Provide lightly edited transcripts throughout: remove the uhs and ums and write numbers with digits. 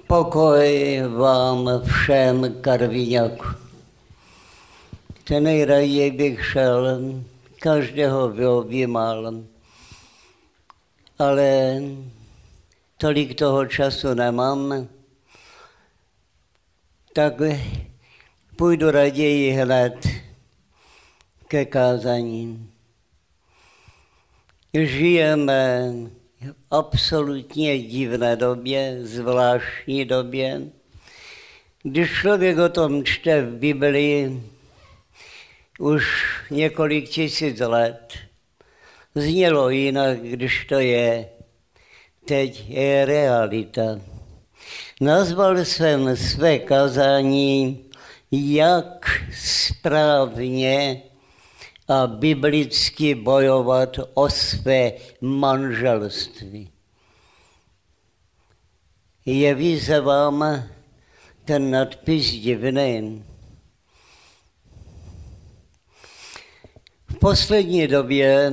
Pokoj vám všem, Karviňáku. Ten nejraději bych šel, každého vyjímal, ale tolik toho času nemám, tak půjdu raději hned ke kázání. Žijeme v absolutně divné době, zvláštní době. Když člověk o tom čte v Biblii už několik tisíc let, znělo jinak, když to je. Teď je realita. Nazval jsem své kázání Jak správně a biblicky bojovat o své manželství. Jeví se vám ten nadpis divný? V poslední době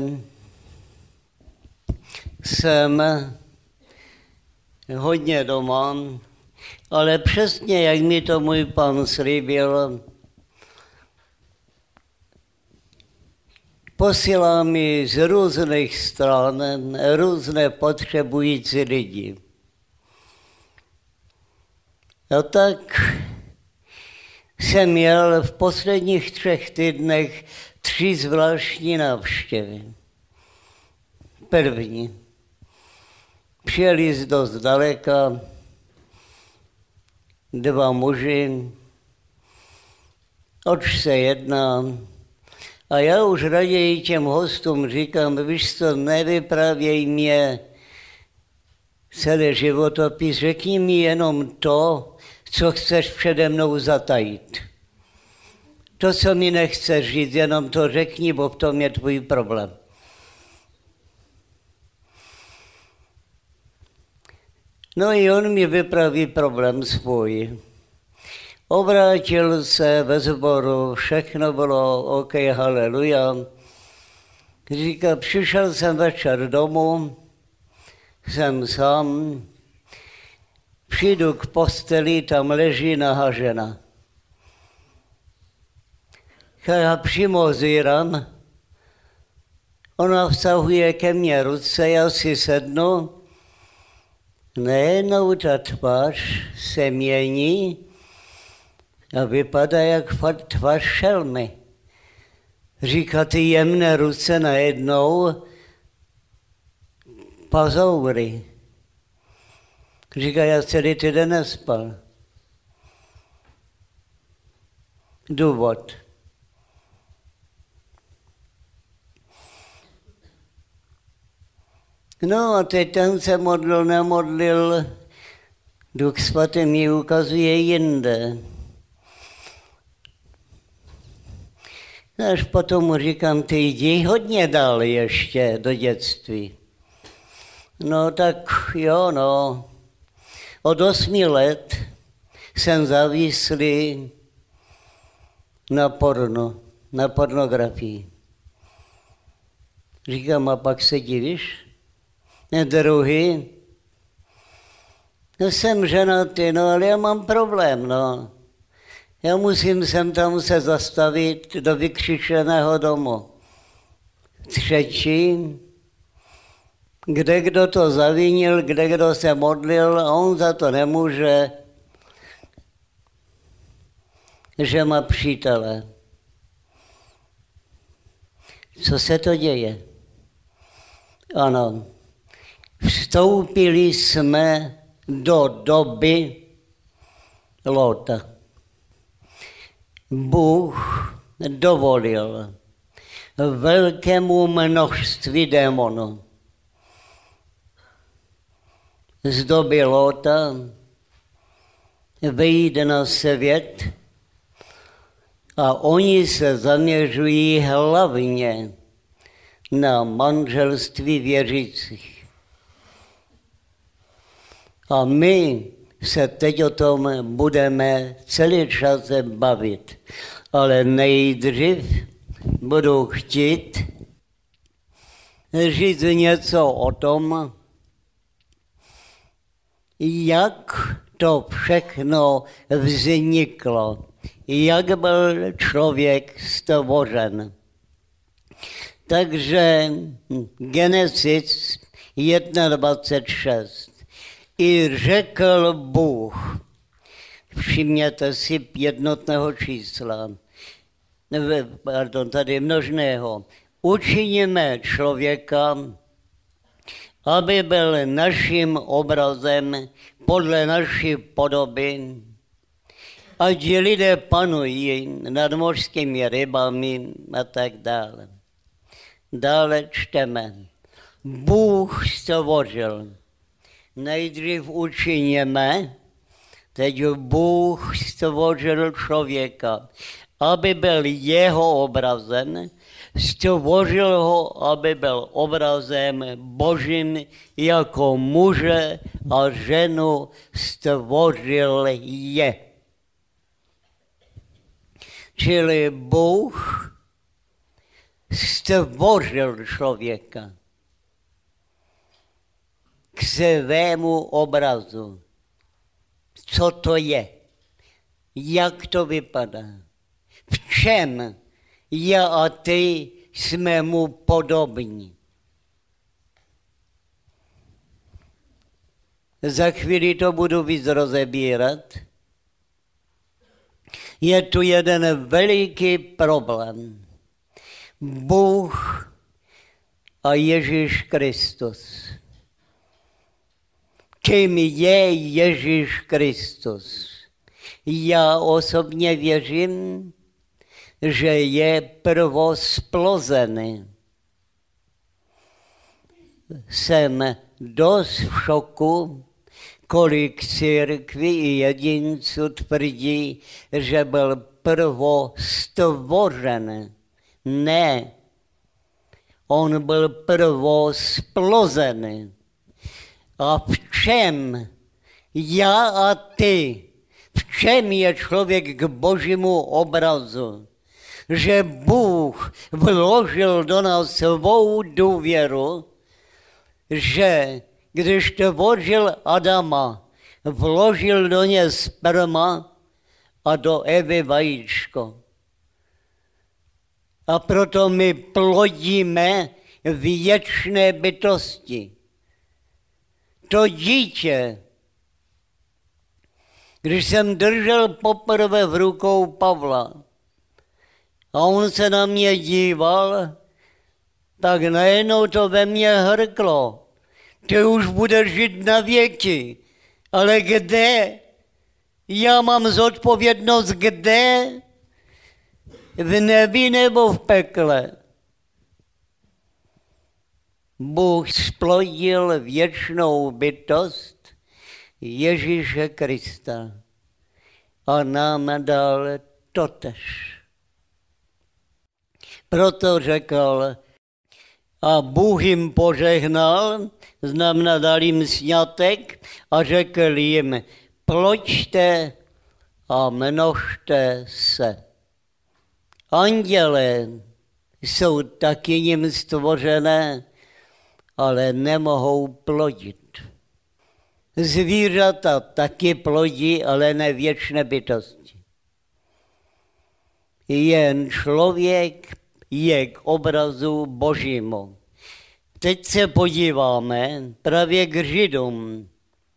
jsem hodně doma, ale přesně jak mi to můj pán slíbil, posílá mi z různých stran různé potřebující lidi. A tak jsem měl v posledních 3 týdnech 3 zvláštní návštěvy. První. Přijeli z dost daleka 2 muži, oč se jedná. A já už raději těm hostům říkám, víš co, nevyprávěj mě celý životopis, řekni mi jenom to, co chceš přede mnou zatajit. To, co mi nechceš říct, jenom to řekni, bo v tom je tvůj problém. No i on mi vypraví problém svůj. Obrátil se ve sboru, všechno bylo OK, haleluja. Říká, přišel jsem večer domů, jsem sám, přijdu k posteli, tam leží nahá žena. Já přímo zírám, ona vsahuje ke mně ruce, já si sednu, najednou ta tvář se mění a vypadá jak tvář šelmy. Říká, ty jemné ruce najednou pazoury. Říká, já celý týden nespal. Důvod. No a teď ten se modlil, nemodlil, Duch Svatý mi ukazuje jinde. Až potom mu říkám, ty jdi hodně dál ještě do dětství. No tak jo, no. Od 8 let jsem závislý na porno, na pornografii. Říkám, a pak se divíš? Druhý, no jsem ženatý, no ale já mám problém, no. Já musím sem tam se zastavit do vykřičeného domu. Třetí, kde kdo to zavinil, kde kdo se modlil, a on za to nemůže, že má přítele. Co se to děje? Ano. Vstoupili jsme do doby Lóta. Bůh dovolil velkému množství démonů z doby Lóta vyjít na svět a oni se zaměřují hlavně na manželství věřících. A my se teď o tom budeme celý čas bavit. Ale nejdřív budu chtít říct něco o tom, jak to všechno vzniklo. Jak byl člověk stvořen. Takže Genesis 1.26. I řekl Bůh, všimněte si jednotného čísla, tady množného, učiníme člověka, aby byl naším obrazem podle naší podoby, ať lidé panují nad mořskými rybami a tak dále. Dále čteme. Bůh stvořil. Nejdřív učiníme, teď Bůh stvořil člověka, aby byl jeho obrazem, stvořil ho, aby byl obrazem Božím, jako muže a ženu stvořil je. Čili Bůh stvořil člověka k svému obrazu. Co to je? Jak to vypadá? V čem já a ty jsme mu podobní? Za chvíli to budu víc rozebírat. Je tu jeden veliký problém. Bůh a Ježíš Kristus. Kým je Ježíš Kristus? Já osobně věřím, že je prvosplozený. Jsem dost v šoku, kolik církví i jedinců tvrdí, že byl prvostvořen. Ne, on byl prvosplozený. A v čem já a ty, v čem je člověk k Božímu obrazu? Že Bůh vložil do nás svou důvěru, že když tvořil Adama, vložil do něj sperma a do Evy vajíčko. A proto my plodíme věčné bytosti. To dítě, když jsem držel poprvé v rukou Pavla a on se na mě díval, tak najednou to ve mně hrklo. Ty už budeš žít na věky, ale kde? Já mám zodpovědnost kde? V nebi nebo v pekle? Bůh splodil věčnou bytost Ježíše Krista a nám dal totež. Proto řekl, a Bůh jim požehnal, znamená dal jim sňatek a řekl jim, ploďte a množte se. Andělé jsou taky jim stvořené, ale nemohou plodit. Zvířata taky plodí, ale ne věčné bytosti. Jen člověk je k obrazu Božímu. Teď se podíváme právě k Židům.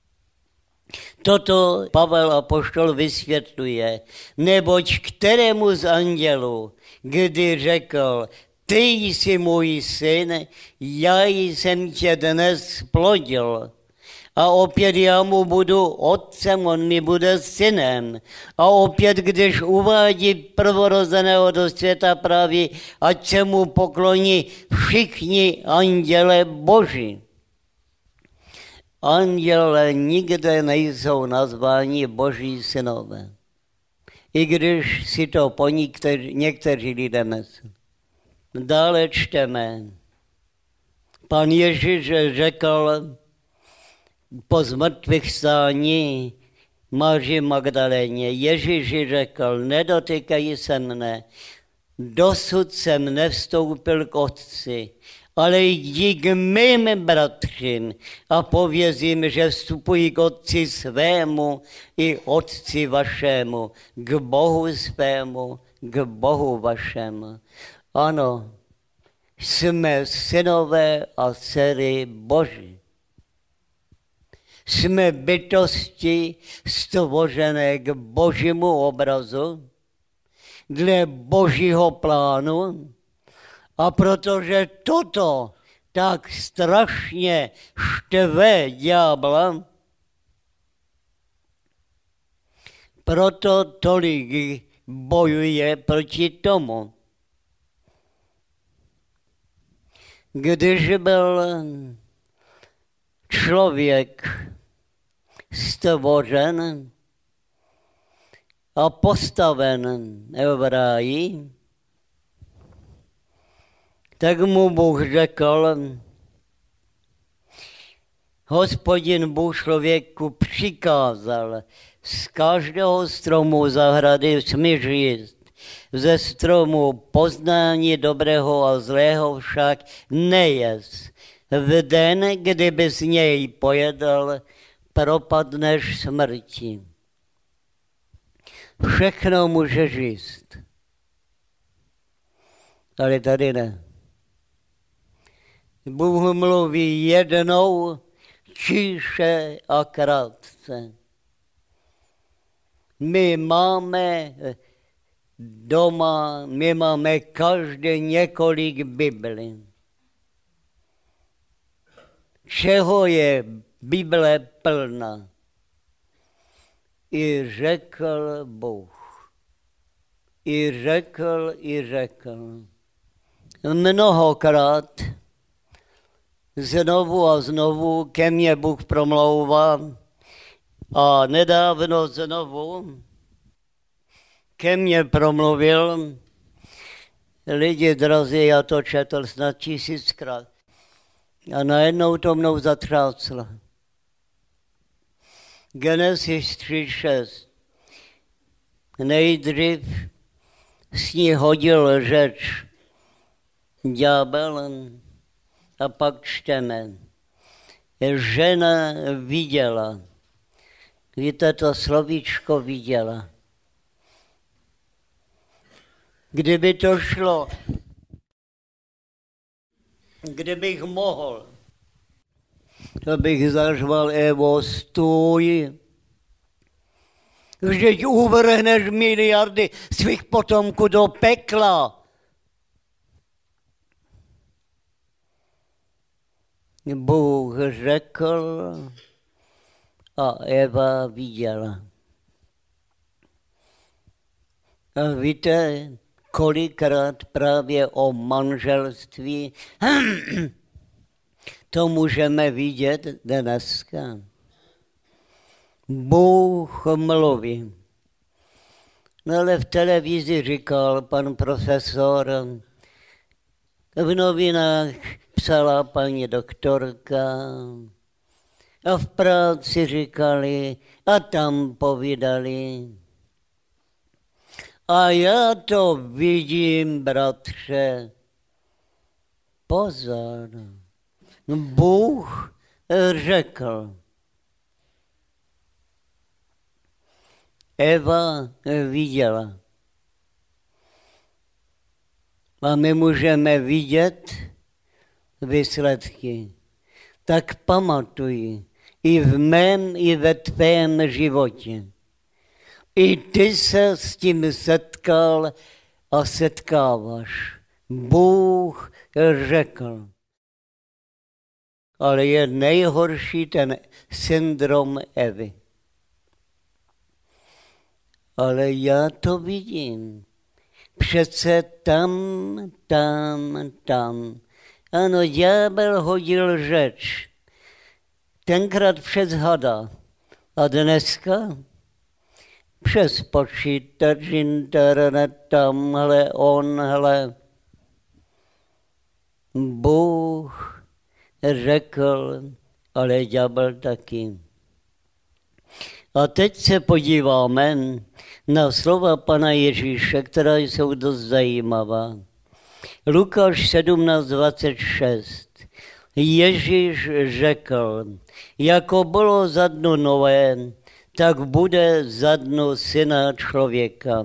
Toto Pavel apoštol vysvětluje, neboť kterému z andělů, kdy řekl, ty jsi můj syn, já jsem tě dnes plodil. A opět já mu budu otcem, on mi bude synem. A opět, když uvádí prvorozeného do světa, praví, ať se mu pokloní všichni anděle Boží. Anděle nikde nejsou nazváni Boží synové. I když si to po někteří lidé myslí. Dále čteme. Pan Ježíš řekl po zmrtvýchvstání Maří Magdaléně. Ježíš řekl, nedotýkají se mne, dosud jsem nevstoupil k Otci. ale jdi k mým bratřím a pověz jim, že vstupují k Otci svému i Otci vašemu, k Bohu svému, k Bohu vašemu. Ano, jsme synové a dcery Boží. Jsme bytosti stvořené k Božímu obrazu, dle Božího plánu, a protože toto tak strašně štve ďábla, proto tolik bojuje proti tomu. Když byl člověk stvořen a postaven v ráji, tak mu Bůh řekl, Hospodin Bůh člověku přikázal, z každého stromu zahrady smíš jíst, ze stromu poznání dobrého a zlého však nejez. V den, kdyby z něj pojedl, propadneš smrti. Všechno můžeš jíst, ale tady ne. Bůh mluví jednou, tiše a krátce. My máme doma, my máme každý několik Biblí. Čeho je Bible plná? I řekl Bůh. I řekl. Mnohokrát znovu a znovu ke mně Bůh promlouvá a nedávno znovu ke mně promluvil. Lidi drazí, já to četl snad 1000krát a najednou to mnou zatřáslo. Genesis 3:6. Nejdřív s ní hodil řeč ďábel a pak čteme. Žena viděla. Víte, to slovíčko viděla. Kdyby to šlo, kdybych mohl, to bych zařval, Evo, stůj. Vždyť uvrhneš miliardy svých potomků do pekla. Bůh řekl a Eva viděla. A víte, kolikrát právě o manželství to můžeme vidět dneska. Bůh mluví. No ale v televizi říkal pan profesor, v novinách psala paní doktorka a v práci říkali a tam povídali. A já to vidím, bratře. Pozor. Bůh řekl. Eva viděla. A my můžeme vidět výsledky. Tak pamatuj, i v mém, i ve tvém životě. I ty se s tím setkal a setkáváš. Bůh řekl. Ale je nejhorší ten syndrom Evy. Ale já to vidím. Přece tam. Ano, ďábel hodil řeč. Tenkrát přes hada. A dneska přes počítač, internet, tamhle, onhle. Bůh řekl, ale ďábel taky. A teď se podíváme na slova pana Ježíše, která jsou dost zajímavá. Lukáš 17:26. Ježíš řekl, jako bylo za dnu Noé, tak bude za dnu Syna člověka.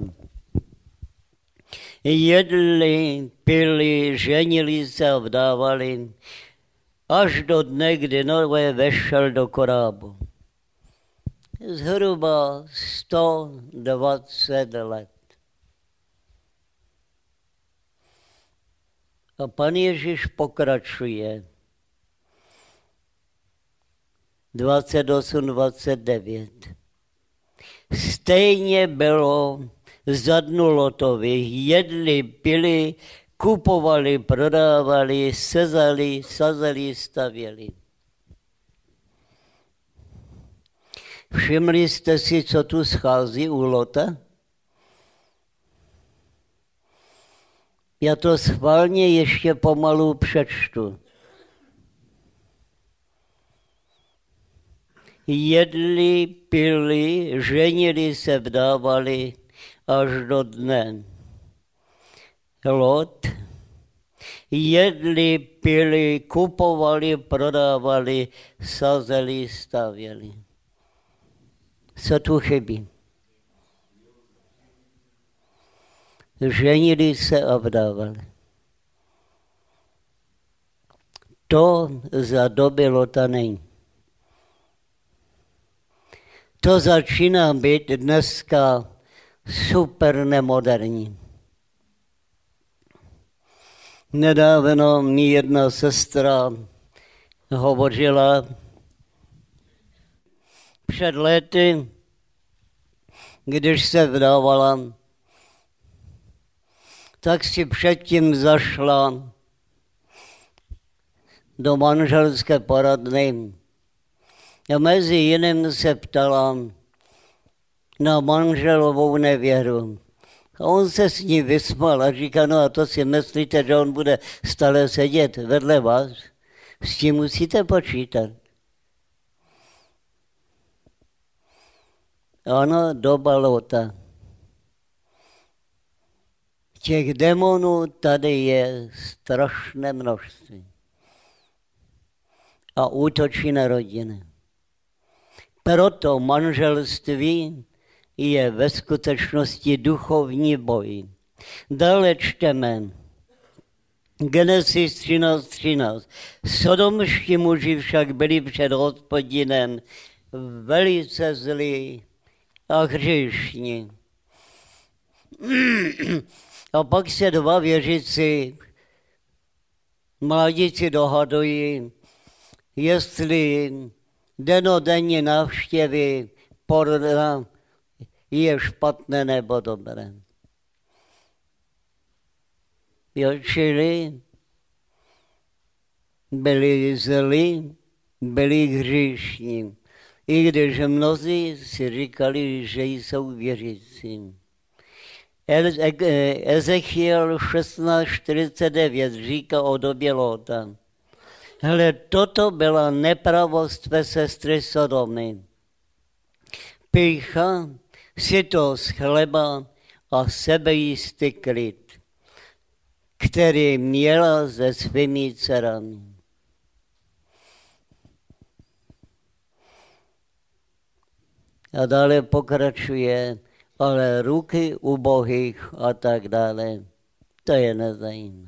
Jedli, pili, ženili se a vdávali, až do dne, kdy Noé vešel do korábu. Zhruba 120 let. A pan Ježíš pokračuje. 28-29. Stejně bylo za dnu Lotových. Jedli, pili, kupovali, prodávali, sezali, sazeli, stavěli. Všimli jste si, co tu schází u Lota? Já to schválně ještě pomalu přečtu. Jedli, pili, ženili se, vdávali až do dne. Lot. Jedli, pili, kupovali, prodávali, sazeli, stavěli. Co tu chybí? Ženili se a vdávali. To za doby Lota není. To začíná být dneska super nemoderní. Nedávno mi jedna sestra hovořila před lety, když se vdávala, tak si předtím zašla do manželské poradny a mezi jiným se ptala na manželovou nevěru. A on se s ní vysmál a říká, no a to si myslíte, že on bude stále sedět vedle vás? S tím musíte počítat. Ano, doba Lota. Těch démonů tady je strašné množství. A útočí na rodiny. Proto manželství je ve skutečnosti duchovní boj. Dále čteme Genesis 13:13. Sodomští muži však byli před Hospodinem velice zlí a hříšní. A pak se dva věřící mladíci dohadují, jestli denodenní návštěvy porna je špatné nebo dobré. Jo, čili byli zlí, byli hříšní. I když mnozí si říkali, že jsou věřící. Ezechiel 16:49 říká o době Lota. Hele, toto byla nepravost tvé sestry Sodomy. Pýcha, sytost chleba a sebejistý klid, který měla se svými dcerami. A dále pokračuje, ale ruky ubohých a tak dále. To je nezajímavé.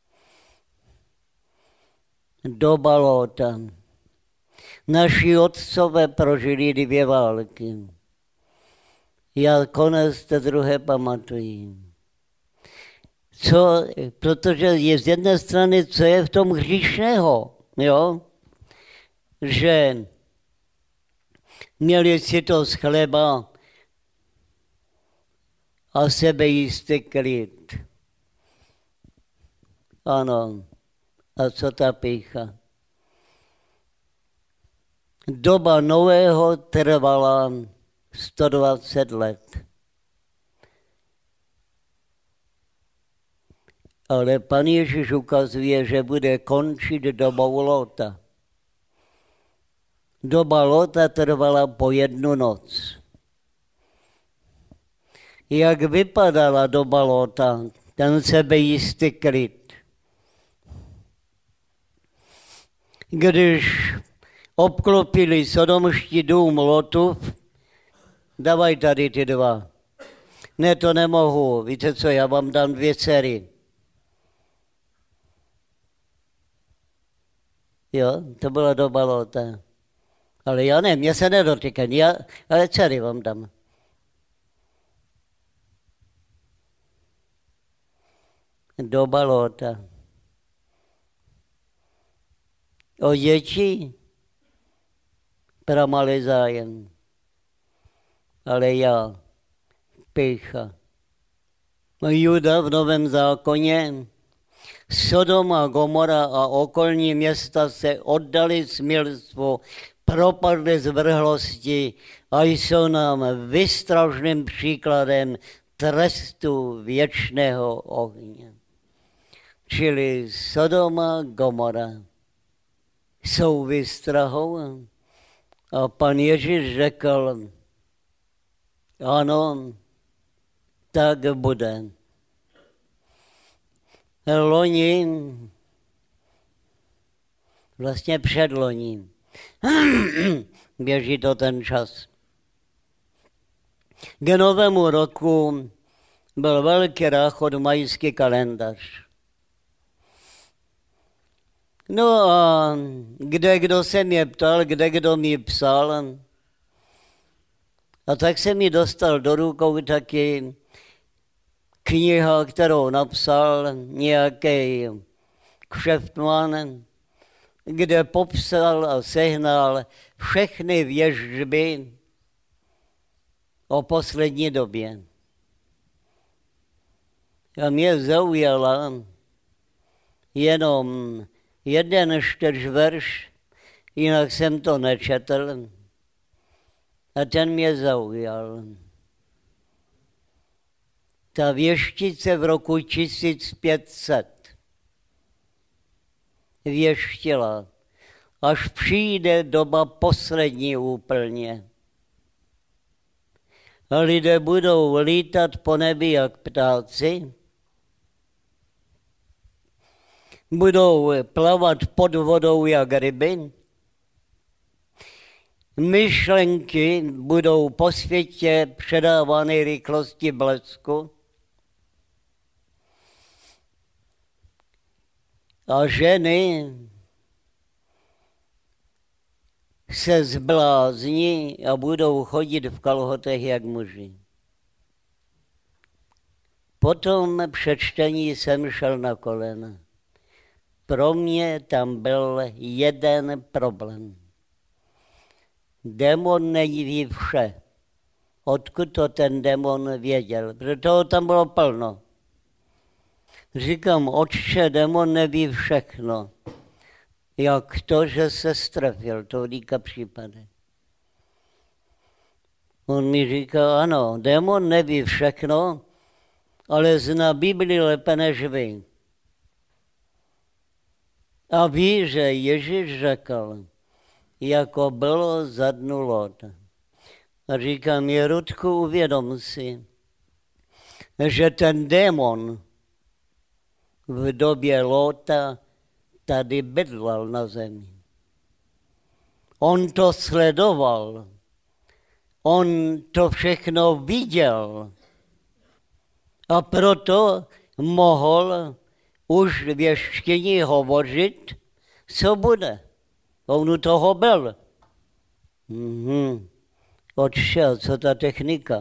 Doba Lota. Naši otcové prožili 2 války. Já konec té druhé pamatuji. Protože je z jedné strany, co je v tom hříšného, jo? Že měli sytost chleba a sebejistý klid. Ano. A co ta pýcha? Doba Noého trvala 120 let. Ale pan Ježíš ukazuje, že bude končit dobou Lota. Doba Lota trvala po 1 noc. Jak vypadala doba Lota, ten sebejistý klid? když obklopili sodomští dům Lotův, dávaj tady ty dva. Ne, to nemohu, víte co, já vám dám 2 dcery. Jo, to byla doba Lota. Ale já ne, mě se nedotýkají, ale dcery vám dám. Doba Lota. O děti pramali zájem. Ale já, pýcha. Juda v Novém zákoně, Sodoma, Gomora a okolní města se oddali smilstvu, propadly zvrhlosti a jsou nám výstražným příkladem trestu věčného ohně. Čili Sodoma, Gomora jsou výstrahou a pan Ježíš řekl, ano, tak bude. Loni, vlastně předloni, běží to ten čas. K novému roku byl velký ráchod, majský kalendář. No a kde kdo se mě ptal, kde kdo mi psal, a tak se mi dostal do rukou taky kniha, kterou napsal nějaký kšeftman, kde popsal a sehnal všechny věštby o poslední době. A mě zaujala jenom jeden čtyřverš, jinak jsem to nečetl. A ten mě zaujal. Ta věštice v roku 1500 věštila, až přijde doba poslední úplně. A lidé budou lítat po nebi jak ptáci, budou plavat pod vodou jak ryby, myšlenky budou po světě předávány rychlosti blesku a ženy se zblázní a budou chodit v kalhotech jak muži. Potom před čtení jsem šel na kolena. Pro mě tam byl jeden problém. Démon neví vše. Odkud to ten démon věděl? Protože toho tam bylo plno. Říkám, otče, démon neví všechno. Jak to, že se strefil, to říká případek. On mi říká, ano, démon neví všechno, ale zná Bibli lépe než vy. A ví, že Ježíš řekl, jako bylo za dnu Lota. A říkám, Rudku, uvědom si, že ten démon v době Lota tady bydlel na zemi. On to sledoval. On to všechno viděl. A proto mohl už věštkyni hovořit, co bude. On u toho byl. Odšel, co ta technika?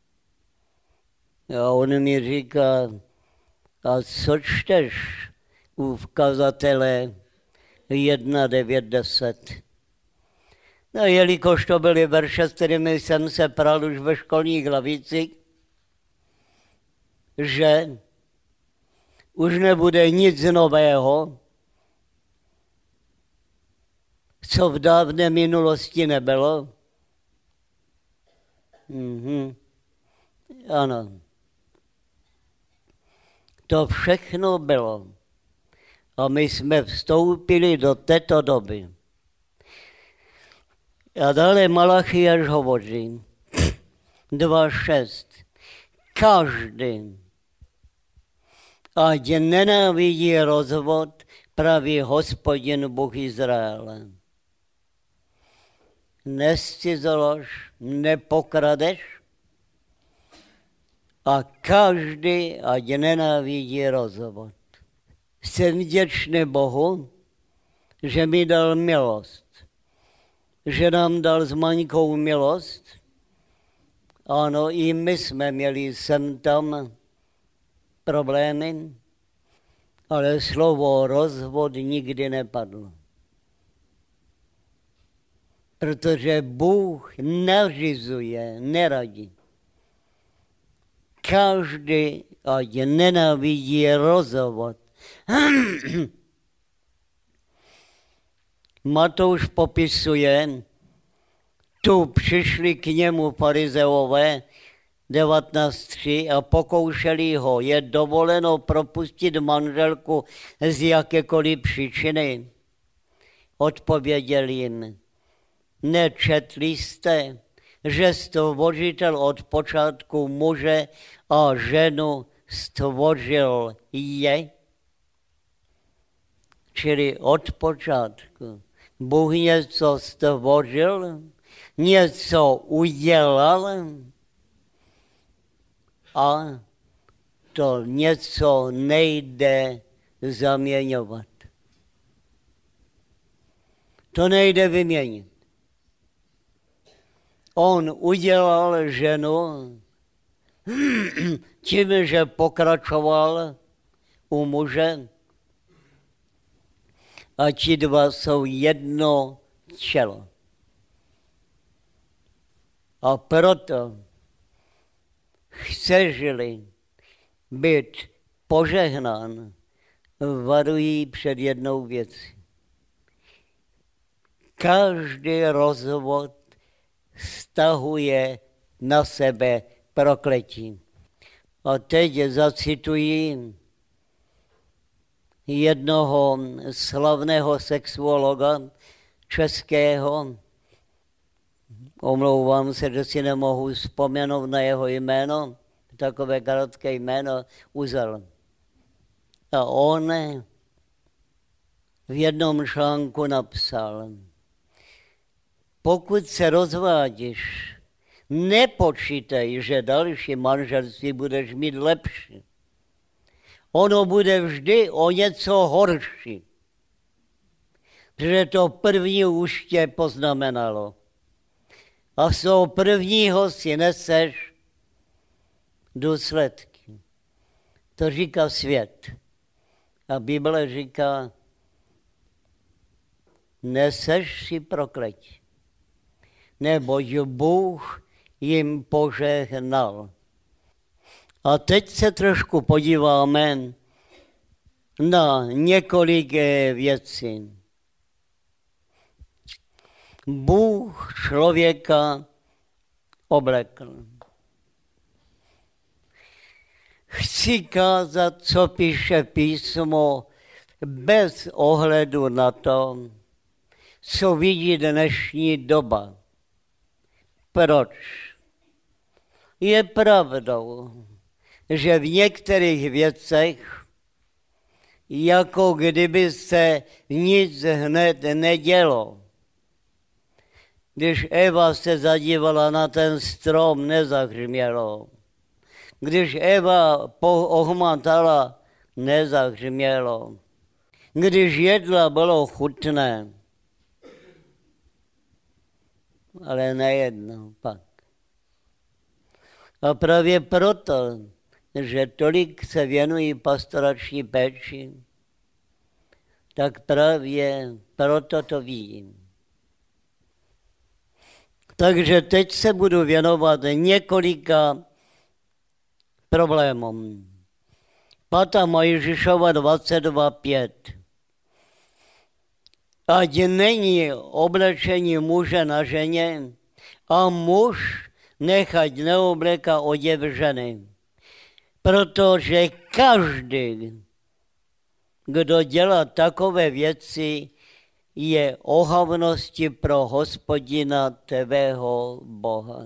A on mi říká, a co čteš u kazatele 1.9.10? No, jelikož to byly verše, s kterými jsem se pral už ve školních lavicích, že už nebude nic nového, co v dávné minulosti nebylo. Ano. To všechno bylo. A my jsme vstoupili do této doby. A dále Malachiáš hovoří 2.6. Každý, ať nenávidí rozvod, praví Hospodin Bůh Izraele. Nescizolož, nepokradeš a každý ať nenávidí rozvod. Jsem vděčný Bohu, že mi dal milost, že nám dal s Maňkou milost. Ano, i my jsme měli sem tam problémy, ale slovo rozvod nikdy nepadlo. Protože Bůh nařizuje, neradí. Každý, ať nenávidí rozvod. Matouš popisuje, tu přišli k němu farizeové 19:3 a pokoušeli ho, je dovoleno propustit manželku z jakékoliv příčiny. Odpověděl jim, nečetli jste, že stvořitel od počátku muže a ženu stvořil je? Čili od počátku Bůh něco stvořil, něco udělal a to něco nejde zaměňovat. To nejde vyměnit. On udělal ženu tím, že pokračoval u muže a ti dva jsou jedno tělo. A proto chceš-li být požehnán, varují před jednou věcí. Každý rozvod stahuje na sebe prokletí. A teď zacituji jednoho slavného sexuologa českého. Omlouvám se, že si nemohu vzpomenout na jeho jméno, takové krátké jméno, Uzel. A on v jednom článku napsal, pokud se rozvádíš, nepočítej, že další manželství budeš mít lepší. Ono bude vždy o něco horší. Protože to první už tě poznamenalo. A z toho prvního si neseš důsledky. To říká svět. A Bible říká, neseš si prokletí. Neboť Bůh jim požehnal. A teď se trošku podíváme na několik věcí. Bůh člověka oblekl. Chci kázat, co píše písmo, bez ohledu na to, co vidí dnešní doba. Proč? Je pravdou, že v některých věcech, jako kdyby se nic hned nedělo. Když Eva se zadívala na ten strom, nezahřmělo. Když Eva ohmatala, nezahřmělo. Když jedla, bylo chutné. Ale nejedno pak. A právě proto, že tolik se věnují pastorační péči, tak právě proto to vidím. Takže teď se budu věnovat několika problémům. 5. Mojžíšova 22:5. Ať není oblečení muže na ženě a muž nechať neobléká oděv ženy. Protože každý, kdo dělá takové věci, je ohavnosti pro Hospodina tvého Boha.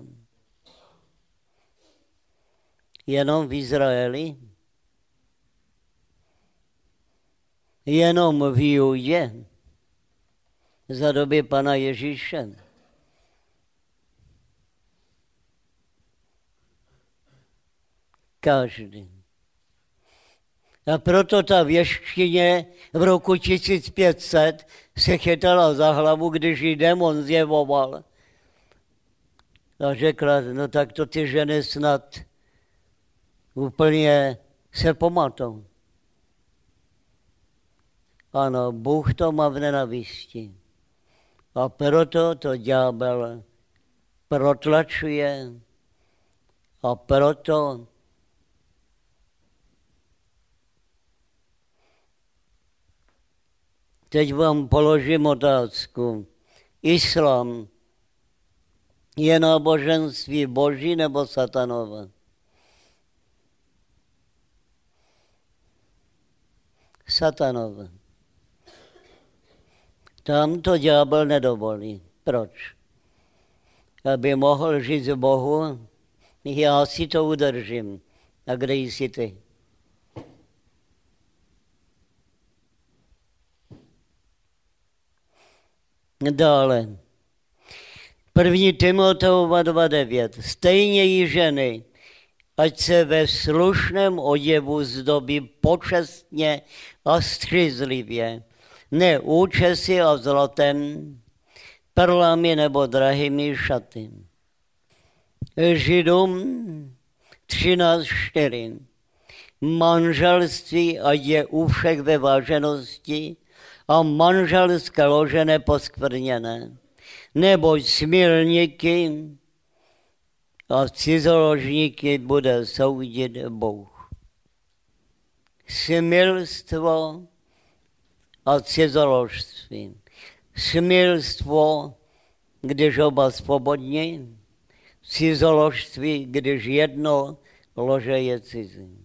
Jenom v Izraeli? jenom v Judě za doby Pana Ježíše. Každý. A proto ta věštkyně v roku 1500 se chytala za hlavu, když jí démon zjevoval. A řekla, no tak to ty ženy snad úplně se pomatou. Ano, Bůh to má v nenavisti. A proto to ďábel protlačuje a proto teď vám položím otázku. Islám je náboženství boží nebo satanové? Satanové. Tam to ďábel nedovolí. Proč? Aby mohl žít v Bohu, já si to udržím. A kde jsi ty? Dále. 1. Timoteova 2.9. Stejně i ženy, ať se ve slušném oděvu zdobí počestně a střízlivě, ne účesy a zlatem, perlami nebo drahými šaty. Židům 13.4. Manželství, ať je u všech ve váženosti a manželské lože neposkvrněné, neboť smilníky a cizoložníky bude soudit Bůh. Smilstvo a cizoložství. Smilstvo, když oba svobodní, cizoložství, když jedno lože je cizí.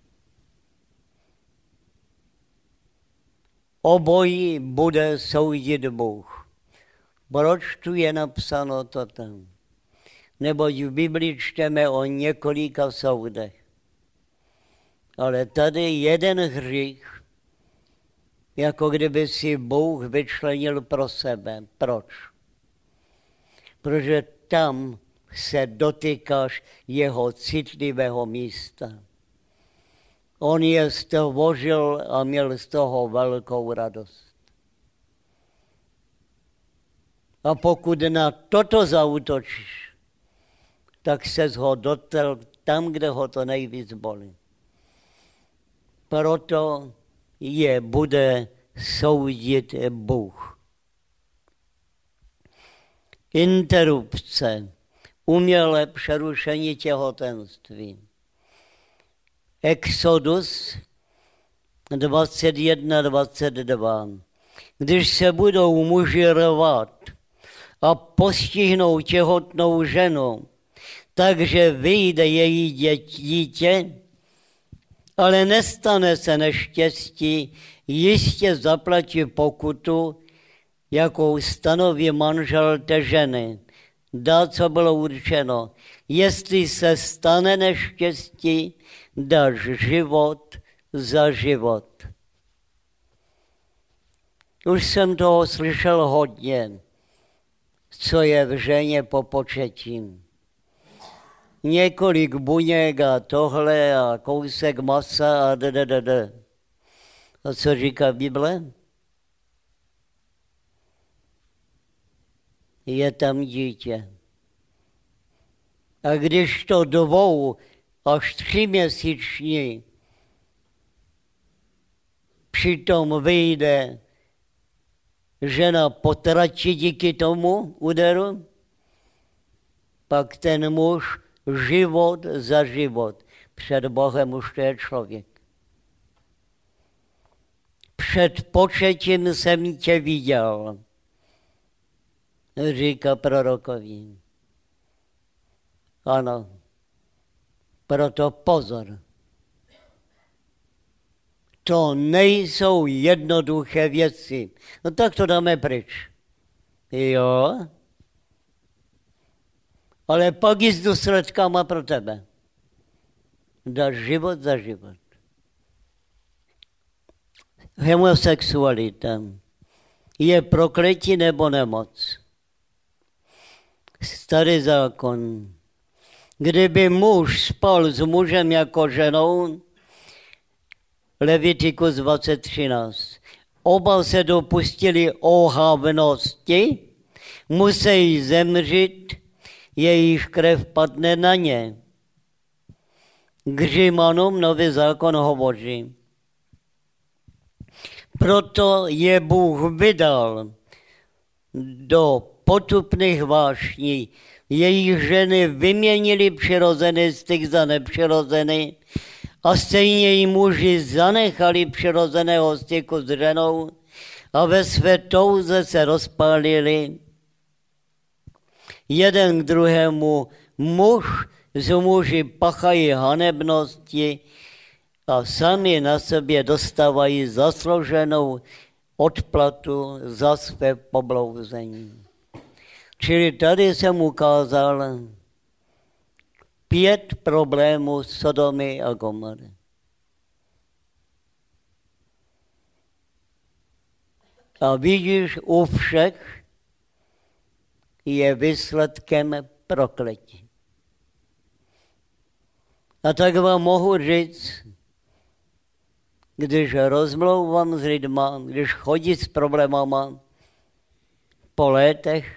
Obojí bude soudit Bůh. Proč tu je napsáno to tam? Neboť v Biblii čteme o několika soudech. Ale tady jeden hřích, jako kdyby si Bůh vyčlenil pro sebe. Proč? Protože tam se dotýkáš jeho citlivého místa. On je stvořil a měl z toho velkou radost. A pokud na toto zaútočíš, tak ses ho dotkl tam, kde ho to nejvíc bolí. Proto je bude soudit Bůh. Interrupce, umělé přerušení těhotenství. Exodus 21:22. Když se budou muži rvat a postihnou těhotnou ženu, takže vyjde její dítě, ale nestane se neštěstí, jistě zaplatí pokutu, jakou stanoví manžel té ženy. Dá, co bylo určeno. Jestli se stane neštěstí, dáš život za život. Už jsem toho slyšel hodně, co je v ženě po početí. Několik buněk a tohle a kousek masa a d. A co říká Bible? Je tam dítě. A když to 2 až 3 měsíční přitom vyjde žena potratí díky tomu úderu, pak ten muž život za život. Před Bohem už to je člověk. Před početím jsem tě viděl, říká prorokovi. Ano, proto pozor. To nejsou jednoduché věci. No tak to dáme pryč. Jo? Ale pak i s důsledkama pro tebe. Dáš život za život. homosexualita je prokletí nebo nemoc. Starý zákon. Kdyby muž spal s mužem jako ženou, Levitikus 20:13. Oba se dopustili ohavnosti, musí zemřít, jejich krev padne na ně. K Římanům Nový zákon hovoří. Proto je Bůh vydal do potupných vášní. Jejich ženy vyměnili přirozený styk za nepřirozený a stejně i muži zanechali přirozeného styku s ženou a ve své touze se rozpálili jeden k druhému. Muž z muži pachají hanebnosti a sami na sobě dostávají zaslouženou odplatu za své poblouzení. Čili tady jsem ukázal 5 problémů Sodomy a Gomory. A vidíš, u všech je výsledkem prokletí. A tak vám mohu říct, když rozmlouvám s lidma, když chodí s problémama po létech,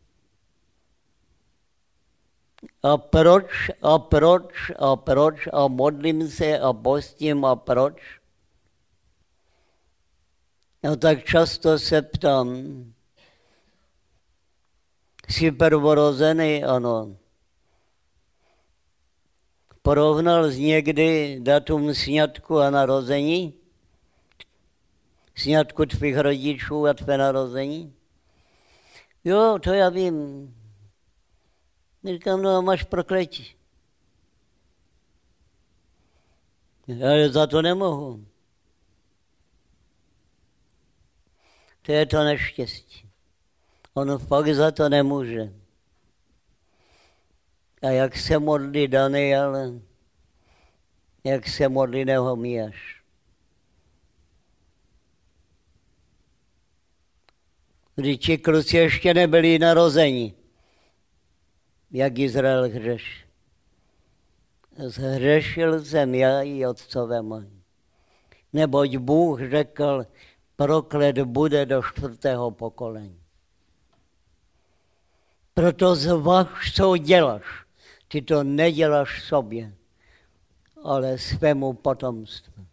a modlím se a postím a proč. A tak často se ptám, jsi prvorozený? Ano. Porovnal jsi někdy datum sňatku a narození? Sňatku tvých rodičů a tvé narození? Jo, to já vím. Říkám, no a máš prokletí. Ale za to nemohu. To je to neštěstí. On fakt za to nemůže. A jak se modlí Daniel, jak se modlí Nehemiáš. Když ti kluci ještě nebyli narozeni, jak Izrael hřeš. Zhřešil jsem já i otcové moji. Neboť Bůh řekl, proklet bude do 4. pokolení. Proto zvaž, co děláš. Ty to neděláš sobě, ale svému potomstvu.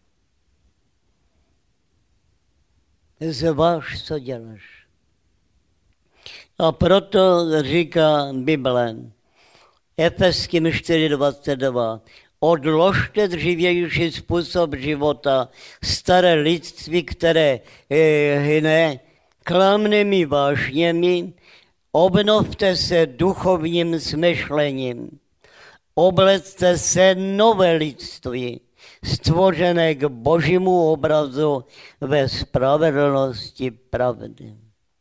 Zvaž, co děláš. A proto říká Bible, Efeským 4:22, odložte dřívější způsob života, staré lidství, které hyne klamnými vášněmi, obnovte se duchovním smyšlením, oblecte se nové lidství, stvořené k Božímu obrazu ve spravedlnosti pravdy.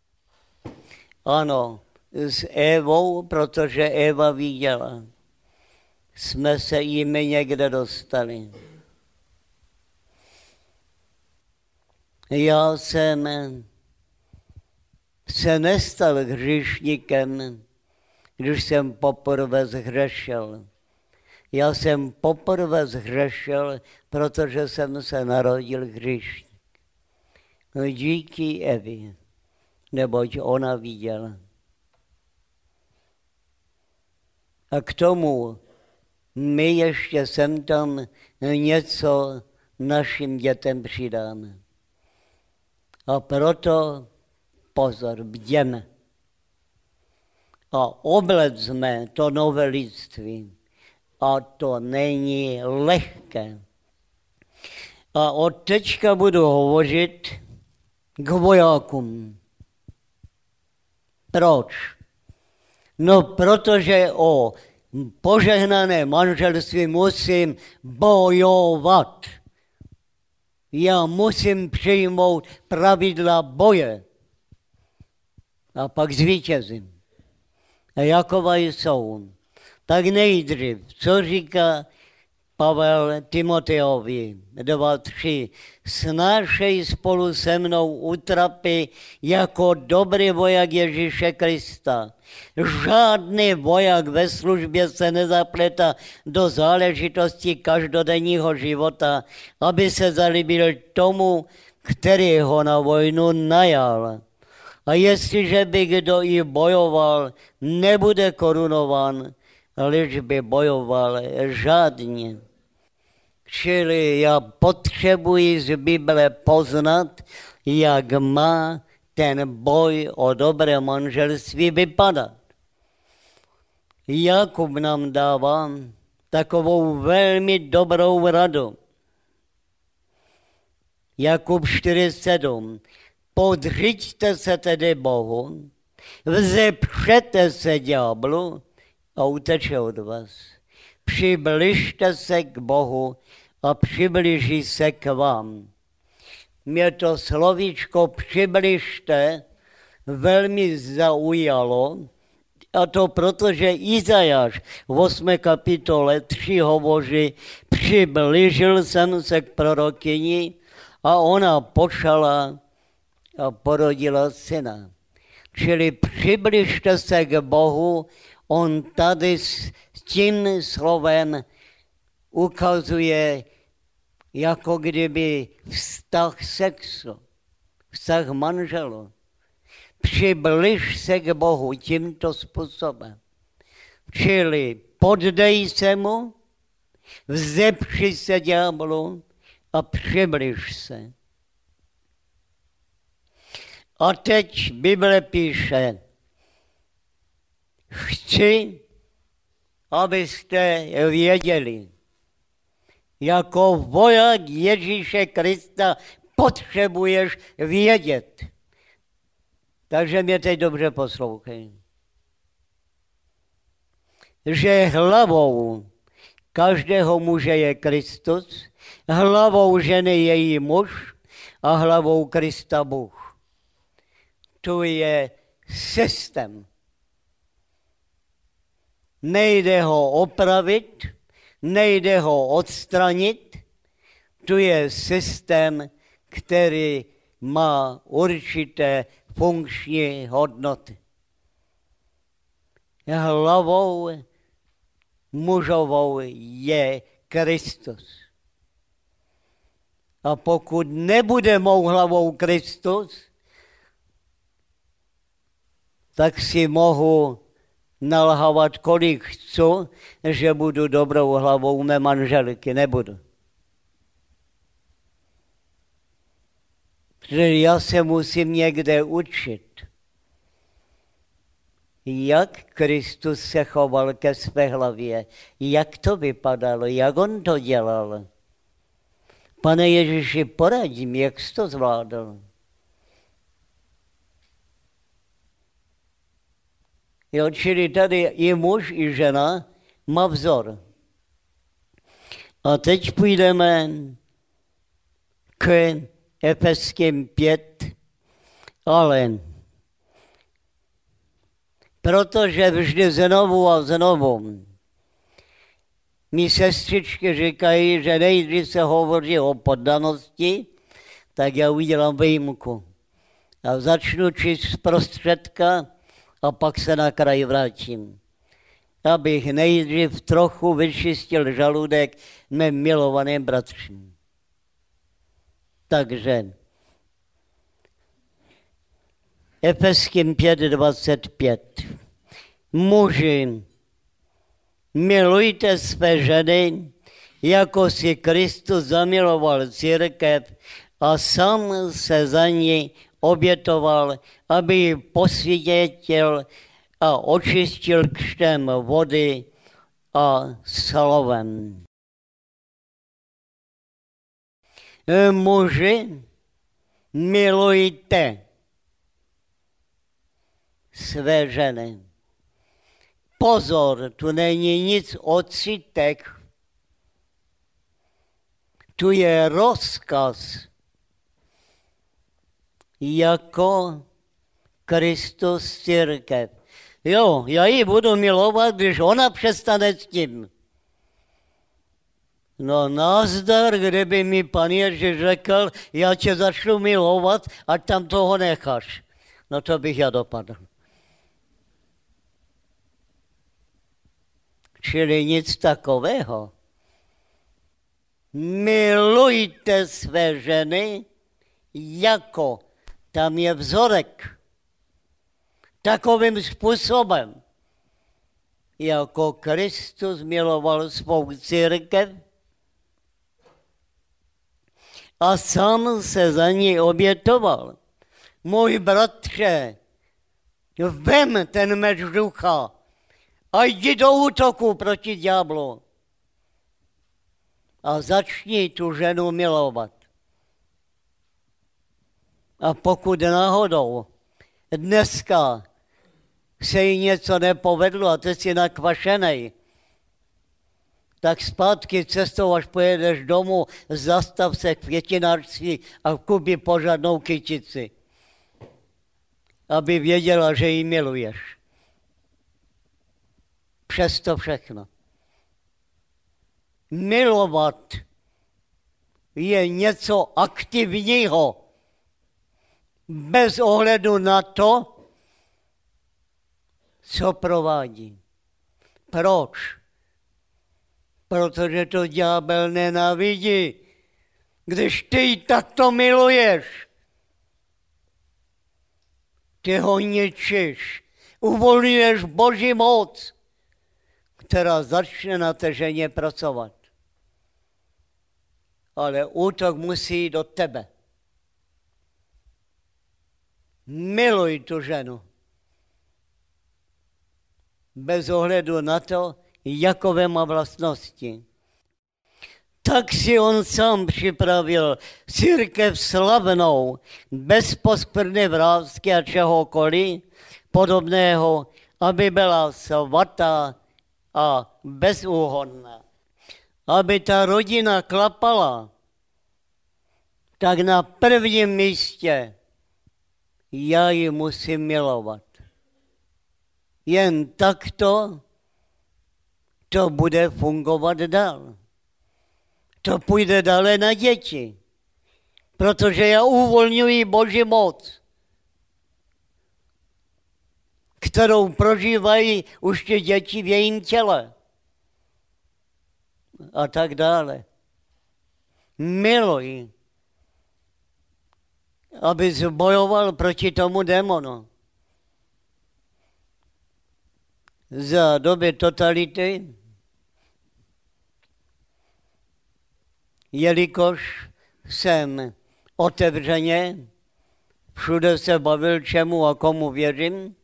Ano, s Evou, protože Eva viděla, jsme se jimi někde dostali. Já jsem se nestal hříšníkem, když jsem poprvé zhřešil. Já jsem poprvé zhřešil, protože jsem se narodil hříšník. No díky Evě, neboť ona viděla. A k tomu my ještě sem tam něco našim dětem přidáme. A proto pozor, bděme. A oblecme to nové lidství. A to není lehké. A od teďka budu hovořit k vojákům. Proč? No, protože o požehnané manželství musím bojovat. Já musím přijmout pravidla boje. A pak zvítězím. A jakova jsou. Tak nejdřív, co říká Pavel Timoteovi 2:3. Snášej spolu se mnou útrapy jako dobrý voják Ježíše Krista. Žádný voják ve službě se nezapletá do záležitostí každodenního života, aby se zalíbil tomu, který ho na vojnu najal. A jestliže by kdo i bojoval, nebude korunován, leč by bojoval žádně. Čili já potřebuji z Bible poznat, jak má ten boj o dobré manželství vypadat. Jakub nám dává takovou velmi dobrou radu. Jakub 4:7. Podřiďte se tedy Bohu, vzepřete se ďáblu a uteče od vás. Přibližte se k Bohu a přiblíží se k vám. Mě to slovíčko přibližte velmi zaujalo, a to proto, že Izajáš v 8. kapitole 3 hovoří, přiblížil jsem se k prorokyni a ona počala a porodila syna. Čili přibližte se k Bohu, on tady s tím slovem ukazuje jako kdyby vztah sexu, vztah manželů. Přibliž se k Bohu tímto způsobem. Čili poddej se mu, vzepři se ďáblu a přibliž se. A teď Bible píše, chci, abyste věděli, jako voják Ježíše Krista potřebuješ vědět. Takže mě teď dobře poslouchej. Že hlavou každého muže je Kristus, hlavou ženy je její muž a hlavou Krista Bůh. To je systém. Nejde ho opravit, nejde ho odstranit, to je systém, který má určité funkční hodnoty. Hlavou mužovou je Kristus. A pokud nebude mou hlavou Kristus, tak si mohu nalhávat, kolik chci, že budu dobrou hlavou mé manželky. Nebudu. Protože já se musím někde učit, jak Kristus se choval ke své hlavě, jak to vypadalo, jak on to dělal. Pane Ježíši, poradím, jak jsi to zvládl. Jo, čili tady i muž, i žena má vzor. A teď půjdeme k Efeským 5, ale protože vždy znovu a znovu mi sestřičky říkají, že nejdřív se hovoří o poddanosti, tak já udělám výjimku. A začnu číst zprostředka a pak se na kraj vrátím. Abych nejdřív trochu vyčistil žaludek mým milovaným bratřím. Takže Efeským 5:25. Muži, milujte své ženy, jako si Kristus zamiloval církev a sám se za ní obětoval, aby ji posvětil a očistil křtem vody a slovem. Muži, milujte své ženy. Pozor, tu není nic o citech. Tu je rozkaz, jako Kristus církev. Jo, já ji budu milovat, když ona přestane s tím. No nazdar, kdyby mi pan Ježíš řekl, já tě začnu milovat, ať tam toho necháš. No to bych já dopadl. Čili nic takového. Milujte své ženy, jako tam je vzorek. Takovým způsobem, jako Kristus miloval svou církev a sám se za ní obětoval. Můj bratře, vem ten meč ducha a jdi do útoku proti ďáblu a začni tu ženu milovat. A pokud náhodou dneska se jí něco nepovedlo a ty jsi nakvašenej, tak zpátky cestou, až pojedeš domů, zastav se k květinářství a kupi pořádnou kytici, aby věděla, že ji miluješ. Přesto všechno. Milovat je něco aktivního, bez ohledu na to, co provádí. Proč? Protože to ďábel nenávidí. Když ty ji takto miluješ, ty ho ničíš, uvolňuješ Boží moc, která začne na té ženě pracovat. Ale útok musí jít do tebe. Miluj tu ženu. Bez ohledu na to, jakové má vlastnosti. Tak si on sám připravil církev slavnou, bez poskvrny, vrásky a čehokoliv podobného, aby byla svatá a bezúhonná. Aby ta rodina klapala, tak na prvním místě já ji musím milovat. Jen takto to bude fungovat dál. To půjde dále na děti, protože já uvolňuji Boží moc, kterou prožívají už ty děti v jejím těle. A tak dále. Miluj, abys bojoval proti tomu démonu. Za doby totality, jelikož jsem otevřeně všude se bavil, čemu a komu věřím,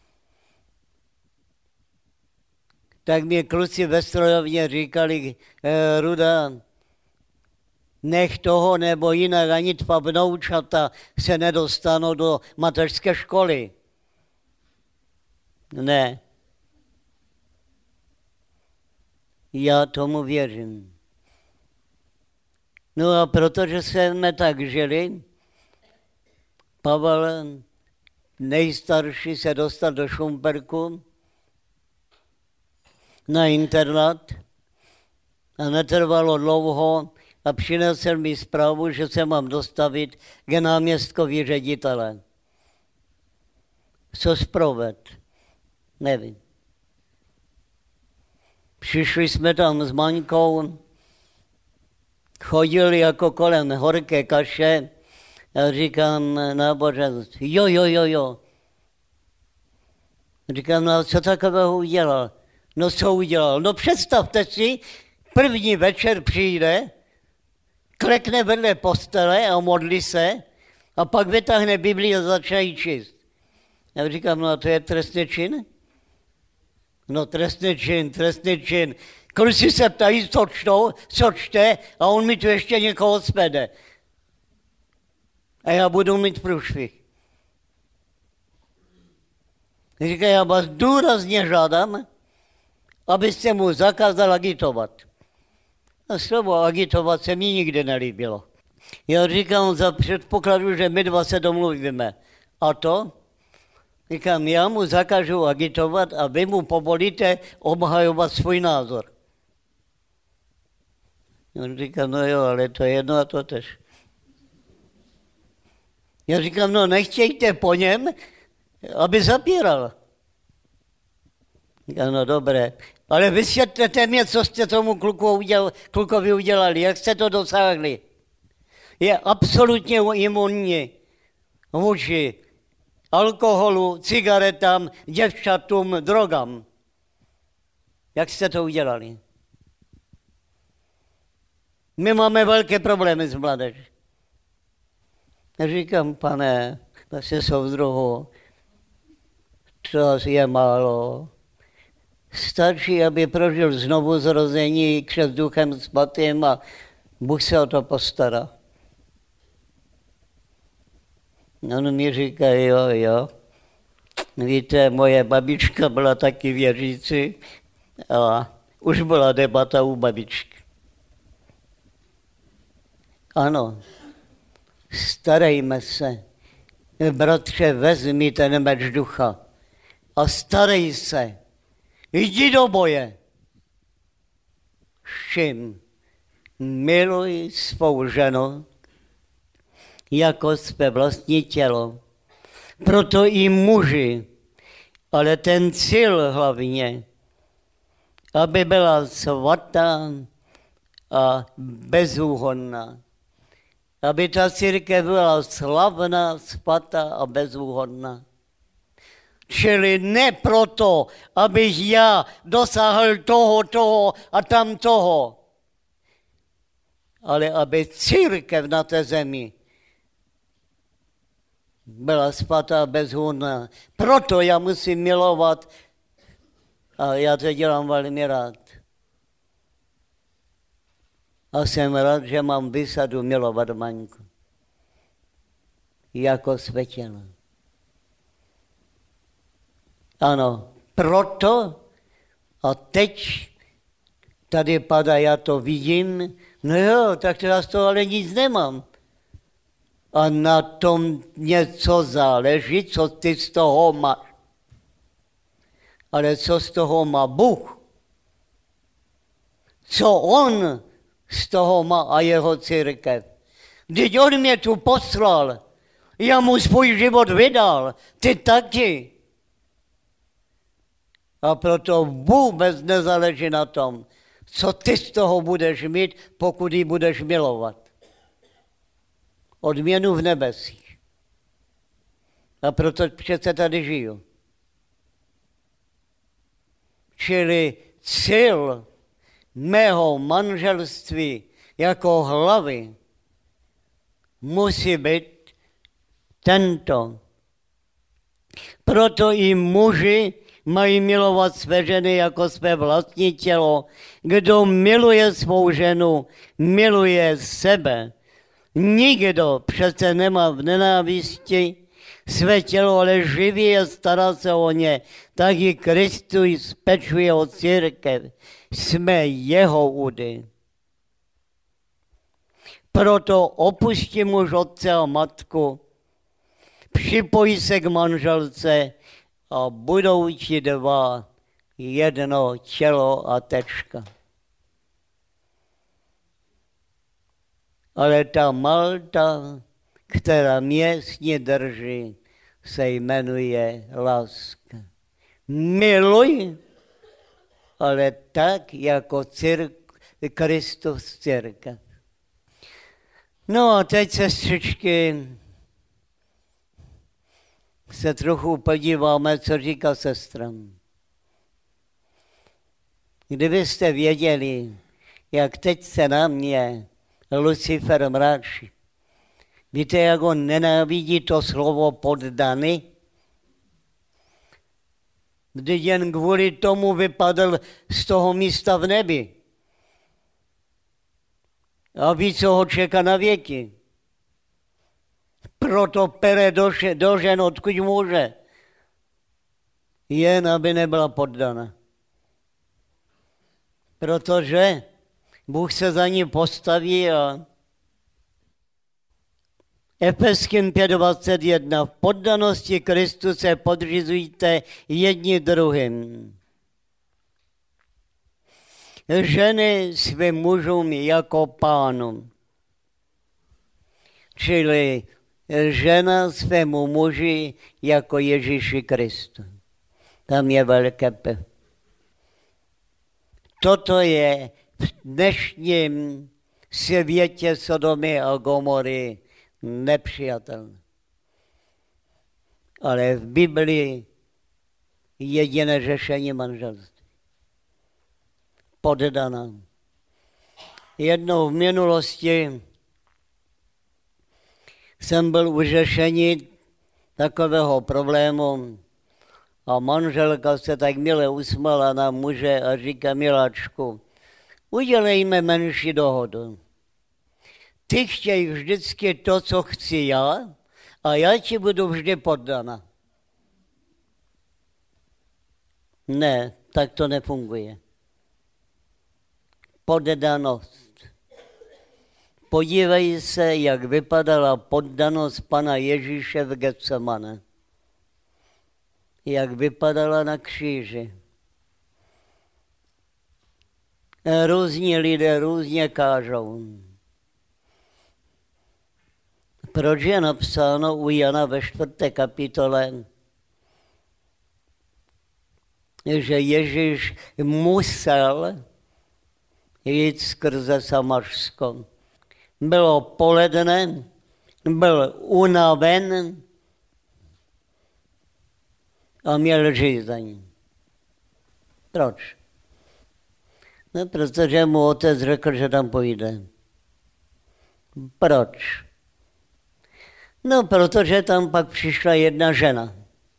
tak mi kluci ve strojovně říkali, Ruda, nech toho, nebo jinak ani tvá vnoučata se nedostanou do mateřské školy. Ne. Já tomu věřím. No a protože jsme tak žili, Pavel nejstarší se dostal do Šumperku na internát a netrvalo dlouho a přinesl mi zprávu, že se mám dostavit k náměstkovi ředitele. Co zproved? Nevím. Přišli jsme tam s Maňkou, chodili jako kolem horké kaše a říkám náboženství. Jo. Říkám, no co takového udělal? No co udělal? No představte si, první večer přijde, klekne vedle postele a modlí se a pak vytáhne Bibli a začne ji číst. Já říkám, no a to je trestný čin? No trestný čin. Kluci se ptají, co čte a on mi tu ještě někoho spede. A já budu mít průšvih. Říká, já vás důrazně žádám, abyste mu zakázal agitovat. A slovo agitovat se mi nikdy nelíbilo. Já říkám za předpokladu, že my dva se domluvíme. A to? Říkám, já mu zakážu agitovat a vy mu povolíte obhajovat svůj názor. On říká, no jo, ale to je jedno a to tež. Já říkám, no nechtějte po něm, aby zapíral. Říká, no dobré, ale vysvětlete mě, co jste tomu klukovi udělali, jak jste to dosáhli. Je absolutně imunní vůči alkoholu, cigaretám, děvčatům, drogám. Jak jste to udělali? My máme velké problémy s mládeží. Já říkám, pane, zase soudruhu, to je málo. Stačí, aby prožil znovu zrození křest Duchem Svatým a Bůh se o to postará. On mi říká, jo. Víte, moje babička byla taky věřící a už byla debata u babičky. Ano, starejme se. Bratře, vezmi ten meč ducha a starej se. Jdi do boje. Všim miluj svou ženu jako své vlastní tělo. Proto i muži, ale ten cíl hlavně, aby byla svatá a bezúhonná. Aby ta církev byla slavná, svatá a bezúhonná. Čili ne proto, abych já dosáhl toho a tam toho, ale aby církev na té zemi byla svatá a bezúhonná. Proto já musím milovat a já to dělám velmi rád. A jsem rád, že mám výsadu milovat Maňku. Jako své tělo. Ano, proto a teď tady padá, já to vidím, no jo, tak já z toho ale nic nemám. A na tom něco záleží, co ty z toho máš. Ale co z toho má Bůh? Co on z toho má a jeho církev? Vždyť on mě tu poslal, já mu svůj život vydal, ty taky. A proto vůbec nezáleží na tom, co ty z toho budeš mít, pokud ji budeš milovat. Odměnu v nebesích. A proto přece tady žiju. Čili cíl mého manželství jako hlavy musí být tento. Proto i muži mají milovat své ženy jako své vlastní tělo. Kdo miluje svou ženu, miluje sebe. Nikdo přece nemá v nenávisti své tělo, ale živí a stará se o ně. Tak i Kristus pečuje o církev. Jsme jeho údy. Proto opustí muž otce a matku, připojí se k manželce a budou ti dva jedno tělo a tečka. Ale ta Malta, která mě s ní drží, se jmenuje láska. Miluj, ale tak, jako Kristus církev. No a teď, sestřičky, se trochu podíváme, co říká sestram. Kdybyste věděli, jak teď se na mě Lucifer mráčí. Víte, jak on nenávidí to slovo poddaný? Vždyť jen kvůli tomu vypadl z toho místa v nebi. A ví, co ho čeká na věky. Proto pere do žen, odkud může. Jen aby nebyla poddaná. Protože Bůh se za ní postaví a Efeským 5:21. V poddanosti Kristu se podřizujte jedni druhým. ženy svým mužům jako pánům. Čili žena svému muži jako Ježíši Kristu. Tam je velké P. Toto je v dnešním světě Sodomy a Gomory nepřijatelné. Ale v Biblii jediné řešení manželství. Poddaná. Jednou v minulosti jsem byl u řešení takového problému a manželka se tak milé usmála na muže a říká: miláčku, udělejme menší dohodu. Ty chtěj vždycky to, co chci já, a já ti budu vždy poddana. Ne, tak to nefunguje. Poddanost. Podívej se, jak vypadala poddanost Pana Ježíše v Getsemane. Jak vypadala na kříži. Různí lidé různě kážou. Proč je napsáno u Jana ve 4. kapitole, že Ježíš musel jít skrze Samařsko? Bylo poledne, byl unaven a měl žízeň. Proč? No, protože mu otec řekl, že tam pojde. Proč? No, protože tam pak přišla jedna žena.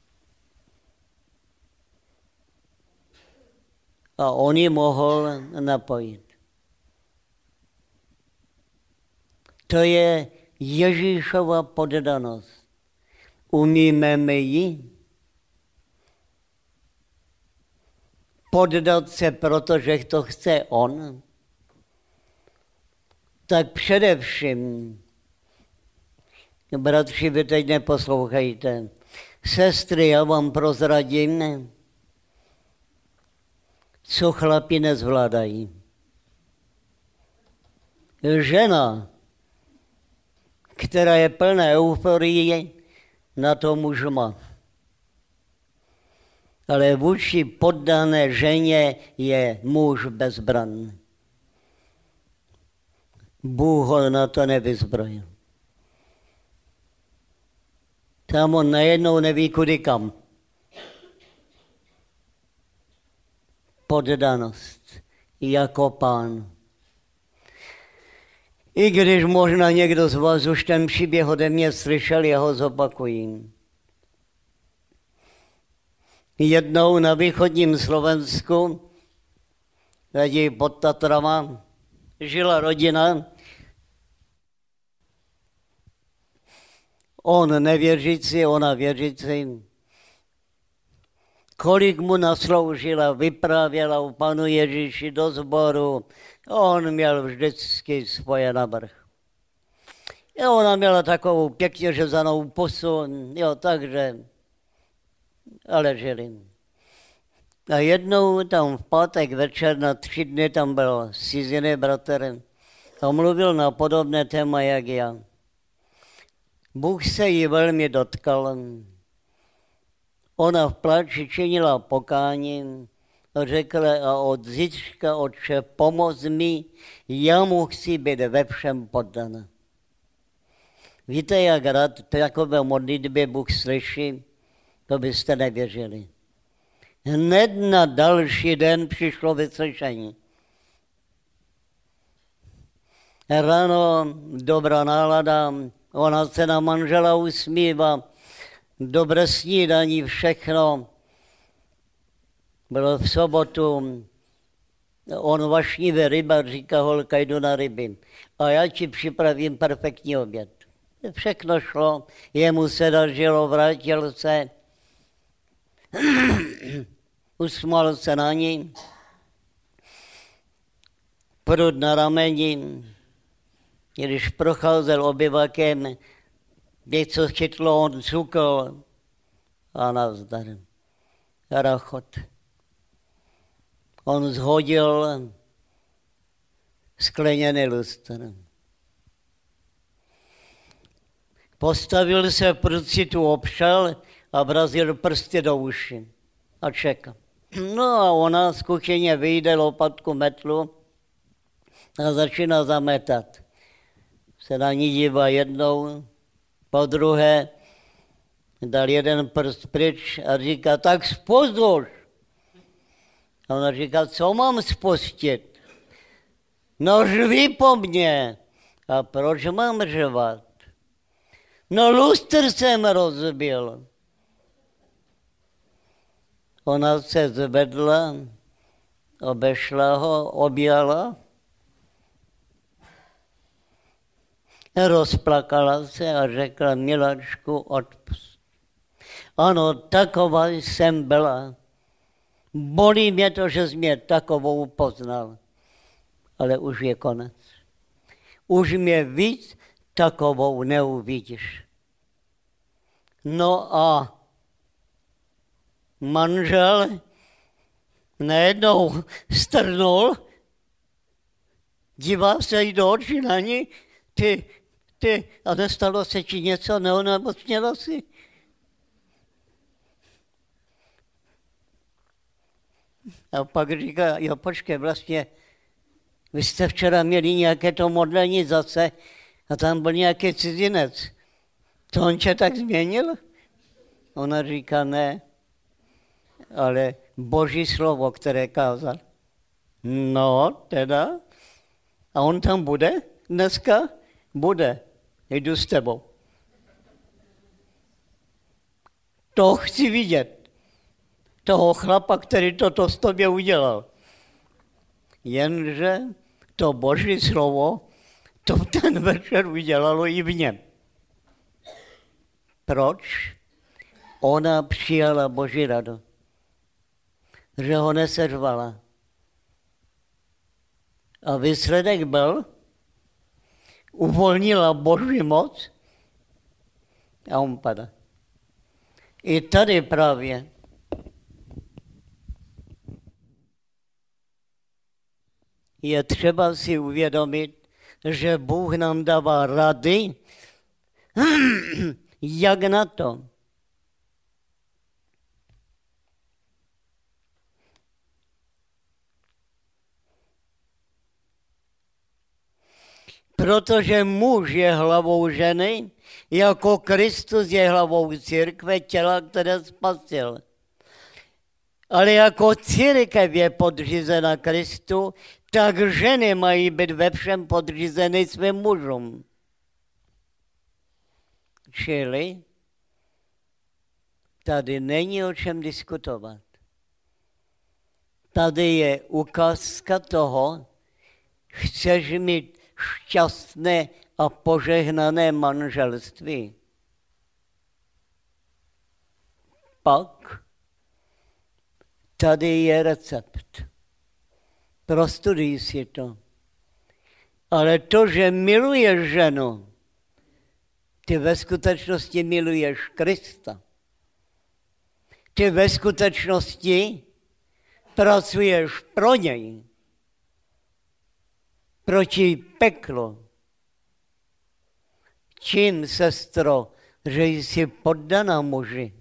A on ji mohl napojit. To je Ježíšova poddanost. Umíme my ji poddat se, protože to chce on? Tak především, bratři, vy teď neposlouchejte. Sestry, já vám prozradím, co chlapi nezvládají. Žena, která je plná euforie, na to muž má. Ale vůči poddané ženě je muž bezbranný. Bůh ho na to nevyzbrojil. Tam on najednou neví kudy kam. Poddanost jako pán. I když možná někdo z vás už ten příběh ode mě slyšel, já ho zopakuji. Jednou na východním Slovensku, raději pod Tatrama, žila rodina. On nevěřící, ona věřící. Kolik mu nasloužila, vyprávěla o Panu Ježíši do sboru. On měl vždycky svoje navrch. A ona měla takovou pěkně řezanou pusu, jo, takže, ale žili. A jednou tam v pátek večer na 3 dny tam byl ciziný bratr a mluvil na podobné téma, jak já. Bůh se jí velmi dotkal. Ona v pláči činila pokání a řekla: a od zítřka, Otče, pomoz mi, já mu chci být ve všem poddana. Víte, jak rád takové modlitby Bůh slyší? To byste nevěřili. Hned na další den přišlo vyslyšení. Ráno dobrá nálada, ona se na manžela usmívá, dobré snídaní, všechno. Bylo v sobotu, on vašnivý ryba, říká: holka, jdu na ryby. A já ti připravím perfektní oběd. Všechno šlo, jemu se dařilo, vrátil se, usmál se na ní, prut na rameni. Když procházel obyvakem, něco chytlo, on cukl a nazdar. Rachot. On zhodil skleněný lustr. Postavil se prudci tu opřel a vrazil prsty do uši a čekal. No a ona z kuchyně vyjde lopatku metlu a začíná zametat. Se na ní dívá jednou, po druhé, dal jeden prst pryč a říká, tak spozduš. A ona říká, co mám spustit? No řví po mně. A proč mám řvat? No lustr jsem rozbil. Ona se zvedla, obešla ho, objala, rozplakala se a řekla, miláčku, odpust. Ano, taková jsem byla. Bolí mě to, že jsi mě takovou poznal. Ale už je konec. Už mě víc takovou neuvidíš. No a manžel najednou strnul, dívá se jí do očí na ní, ty, a nestalo se ti něco, neonemocněla si? A pak říká, jo, počkej, vlastně, vy jste včera měli nějaké to modlení zase a tam byl nějaký cizinec. To on tě tak změnil? Ona říká, ne, ale Boží slovo, které kázal. No, teda. A on tam bude dneska? Bude. Jdu s tebou. To chci vidět. Toho chlapa, který toto s tobě udělal. Jenže to Boží slovo, to ten večer udělalo i v něm. Proč? Ona přijala Boží radost. Že ho neseřvala. A výsledek byl, uvolnila Boží moc a on padá. I tady právě je třeba si uvědomit, že Bůh nám dává rady, jak na to. Protože muž je hlavou ženy, jako Kristus je hlavou církve, těla, které spasil. Ale jako církev je podřízena Kristu, tak ženy mají být ve všem podřízeny svým mužům. Čili tady není o čem diskutovat. Tady je ukázka toho, chceš mít šťastné a požehnané manželství. Pak tady je recept. Prostuduj si to. Ale to, že miluješ ženu, ty ve skutečnosti miluješ Krista. Ty ve skutečnosti pracuješ pro něj. Proti peklu. Čím, sestro, že jsi poddaná muži?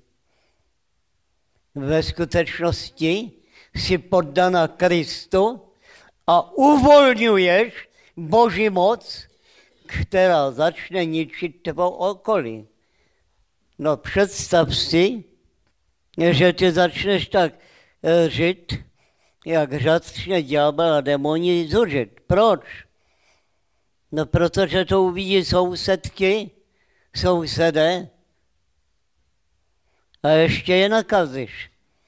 Ve skutečnosti jsi poddaná Kristu a uvolňuješ Boží moc, která začne ničit tvou okolí. No představ si, že ty začneš tak žít, jak začne ďábel a démoni zuřit. Proč? No protože to uvidí sousedky, sousedé a ještě je nakazíš.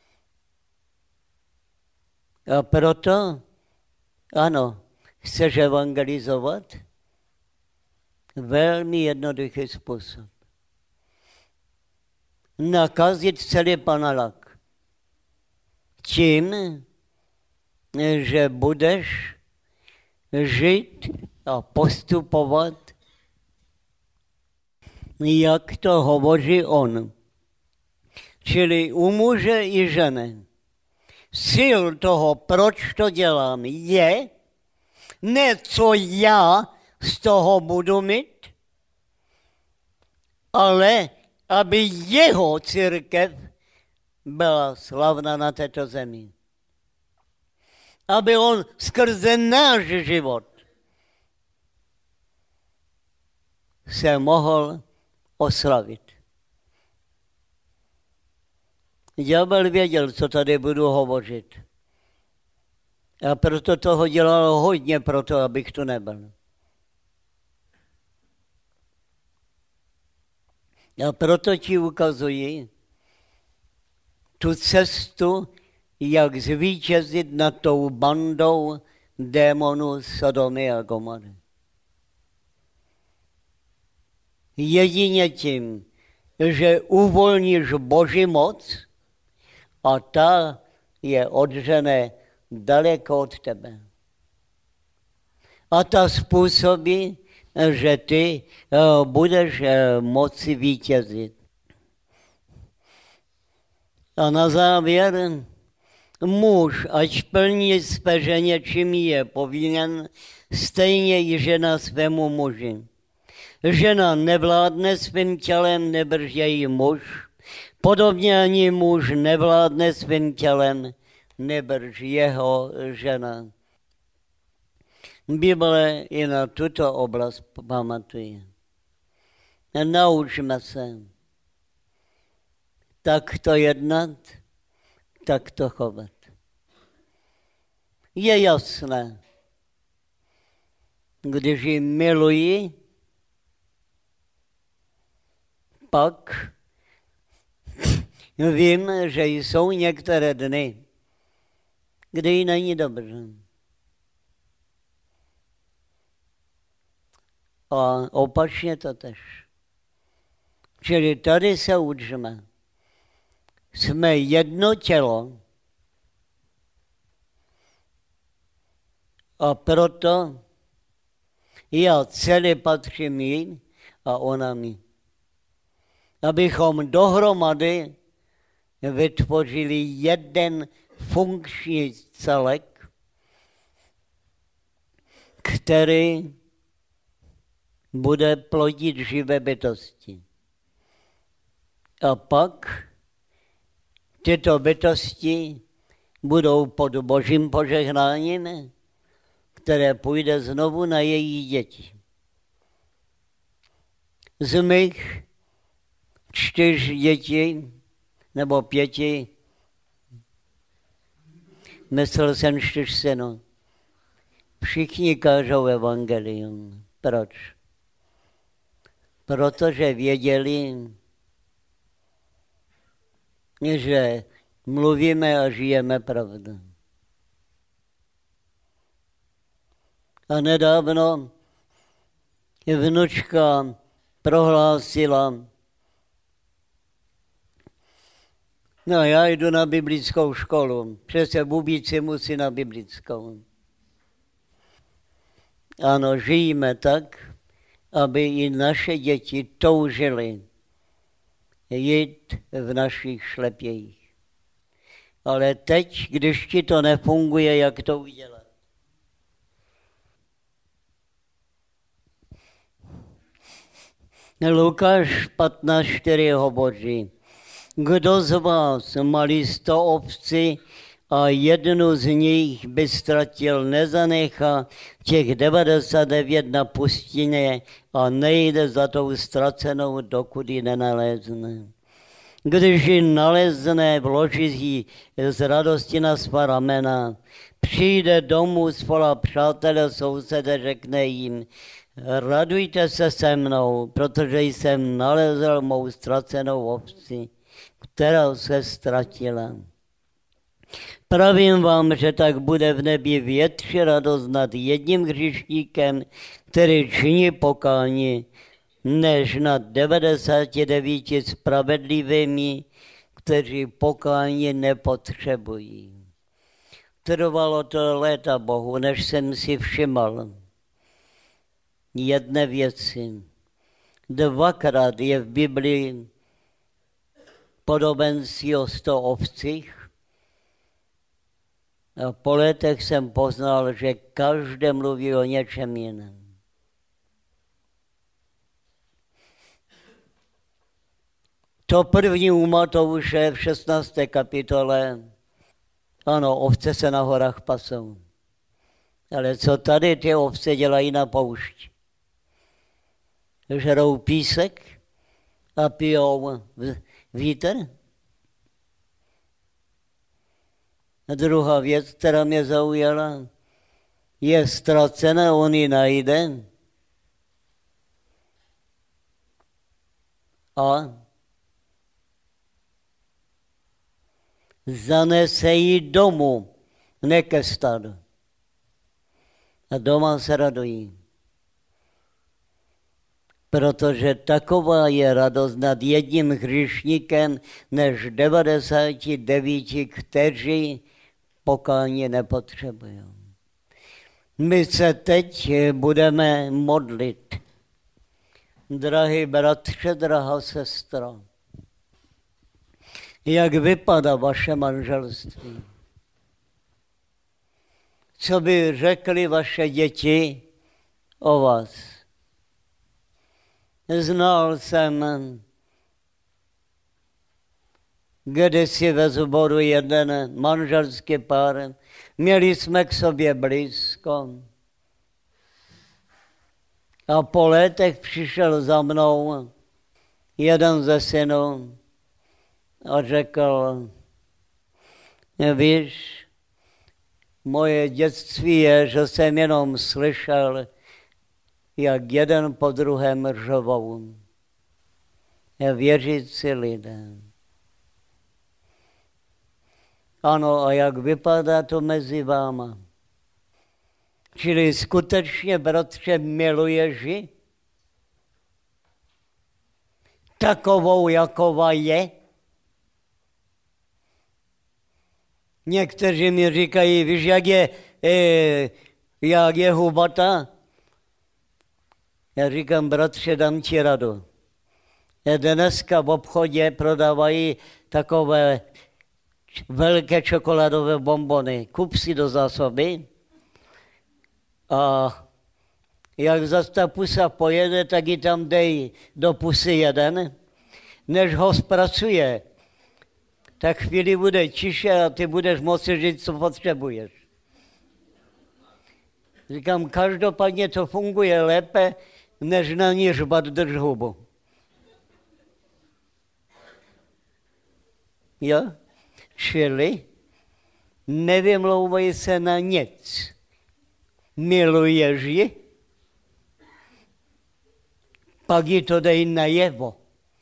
A proto, ano, chceš evangelizovat? Velmi jednoduchý způsob. Nakazit celý panelák. Tím, že budeš žít a postupovat, jak to hovoří on. Čili u muže i ženy. Cíl toho, proč to dělám, je Ne, co já z toho budu mít, ale aby jeho církev byla slavná na této zemi. Aby on skrze náš život se mohl oslavit. Ďábel věděl, co tady budu hovořit. A proto toho dělal hodně proto, abych tu nebyl. A proto ti ukazuji tu cestu, jak zvítězit nad tou bandou démonů Sodomy a Gomory. Jedině tím, že uvolníš Boží moc a ta je odžene daleko od tebe. A ta způsobí, že ty budeš moci vítězit. A na závěr, muž, ať plní své ženě, čím je povinen, stejně i žena svému muži. Žena nevládne svým tělem, nebrž její muž. Podobně ani muž nevládne svým tělem, nebrž jeho žena. Bible i na tuto oblast pamatuje. Naučme se takto jednat, takto chovat. Je jasné, když ji miluji, pak vím, že jsou některé dny, kdy jí není dobře. A opačně to tež. Čili tady se učíme. Jsme jedno tělo a proto já celý patřím jí a ona mi. Abychom dohromady vytvořili jeden funkční celek, který bude plodit živé bytosti. A pak tyto bytosti budou pod Božím požehnáním, které půjde znovu na její děti. Z mých 4 dětí nebo 5, myslel jsem 4 synů, všichni kážou evangelium. Proč? Protože věděli, že mluvíme a žijeme pravdu. A nedávno vnučka prohlásila, no já jdu na biblickou školu, přece bubíci musí na biblickou. Ano, žijeme tak, aby i naše děti toužily jít v našich šlepějích. Ale teď, když ti to nefunguje, jak to udělat? Lukáš 15:4 hovoří, kdo z vás malý 100 ovcí a jednu z nich by ztratil, nezanechá těch 99 na pustině a nejde za tou ztracenou, dokud ji nenalezne. Když ji nalezne, vloží ji z radosti na svá ramena, přijde domů, svolá přátelé, sousede, řekne jim, radujte se se mnou, protože jsem nalezl mou ztracenou ovci, která se ztratila. Pravím vám, že tak bude v nebi větší radost nad jedním hříšníkem, který činí pokání, než nad 99 spravedlivými, kteří pokání nepotřebují. Trvalo to léta Bohu, než jsem si všiml jedné věci. 2krát je v Biblii podobenství o 100 ovcích A po letech jsem poznal, že každý mluví o něčem jiném. To první u Matouše v 16. kapitole. Ano, ovce se na horách pasou. Ale co tady ty ovce dělají na poušti? Žerou písek a pijou vítr. A druhá věc, která mě zaujala, je ztracená, on ji najde a zanese ji domů, ne ke stádu. A doma se radují. Protože taková je radost nad jedním hříšníkem, než 99, kteří pokání nepotřebují. My se teď budeme modlit. Drahý bratře, drahá sestro, jak vypadá vaše manželství? Co by řekly vaše děti o vás? Znal jsem kdysi ve sboru jeden manželský pár. Měli jsme k sobě blízko. A po letech přišel za mnou jeden ze synů a řekl, víš, moje dětství je, že jsem jenom slyšel, jak jeden po druhém řvou. Věřící lidé. Ano, a jak vypadá to mezi váma? Čili skutečně, bratře, miluješ ji? Takovou, jaková je? Někteří mi říkají, víš, jak je hubatá? Já říkám, bratře, dám ti radu. Dneska v obchodě prodávají takové velké čokoládové bonbony. Kup si do zásoby a jak zase ta pusa pojede, tak ji tam dej do pusy jeden. Než ho zpracuje, tak chvíli bude tiše a ty budeš moci říct, co potřebuješ. Říkám, každopádně to funguje lépe, než na ní řvat drž hubu. Jo? Čili nevymlouvej se na nic. Miluješ ji, pak ji to dej najevo.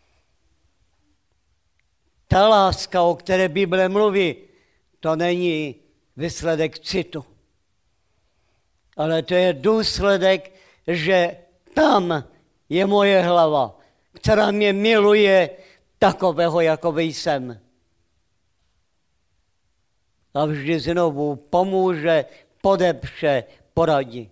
Ta láska, o které Bible mluví, to není výsledek citu. Ale to je důsledek, že tam je moje hlava, která mě miluje takového, jako jsem. A vždy znovu pomůže, podepře, poradí.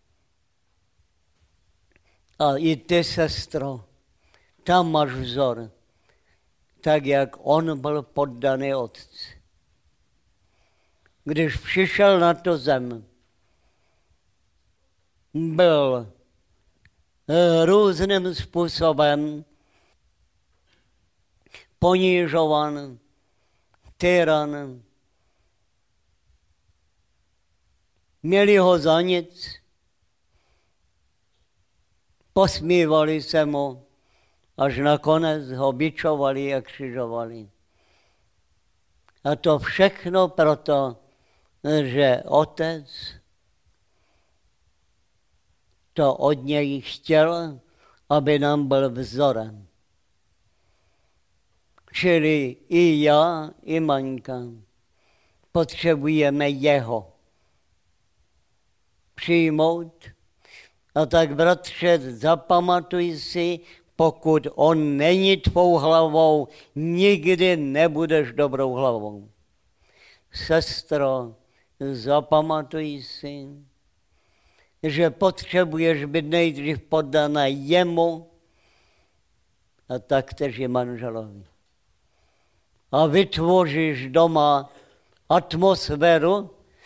A i ty, sestro, tam máš vzor, tak jak on byl poddaný otci. Když přišel na tu zem, byl různým způsobem ponižovan, tyran. Měli ho za nic, posmívali se mu, až nakonec ho bičovali a křižovali. A to všechno proto, že otec to od něj chtěl, aby nám byl vzorem. Čili i já, i Maňka potřebujeme jeho přijmout. A tak, bratře, zapamatuj si, pokud on není tvou hlavou, nikdy nebudeš dobrou hlavou. Sestro, zapamatuj si, že potřebuješ být nejdřív poddaná jemu a taktéž manželovi. A vytvoříš doma atmosféru,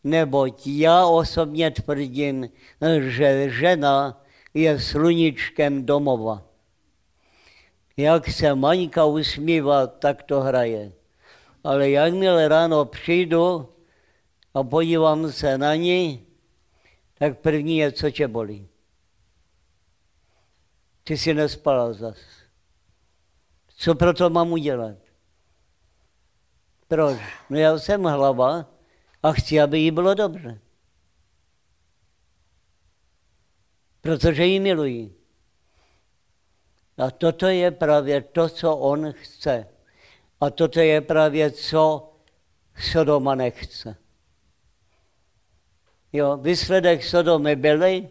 neboť já osobně tvrdím, že žena je sluníčkem domova. Jak se Maňka usmívá, tak to hraje. Ale jakmile ráno přijdu a podívám se na ní, tak první je, co tě bolí. Ty jsi nespala zas. Co proto mám udělat? Proč? No já jsem hlava a chci, aby jí bylo dobře. Protože ji miluji. A toto je právě to, co on chce. A toto je právě, co Sodoma nechce. Jo, výsledek Sodomy byly,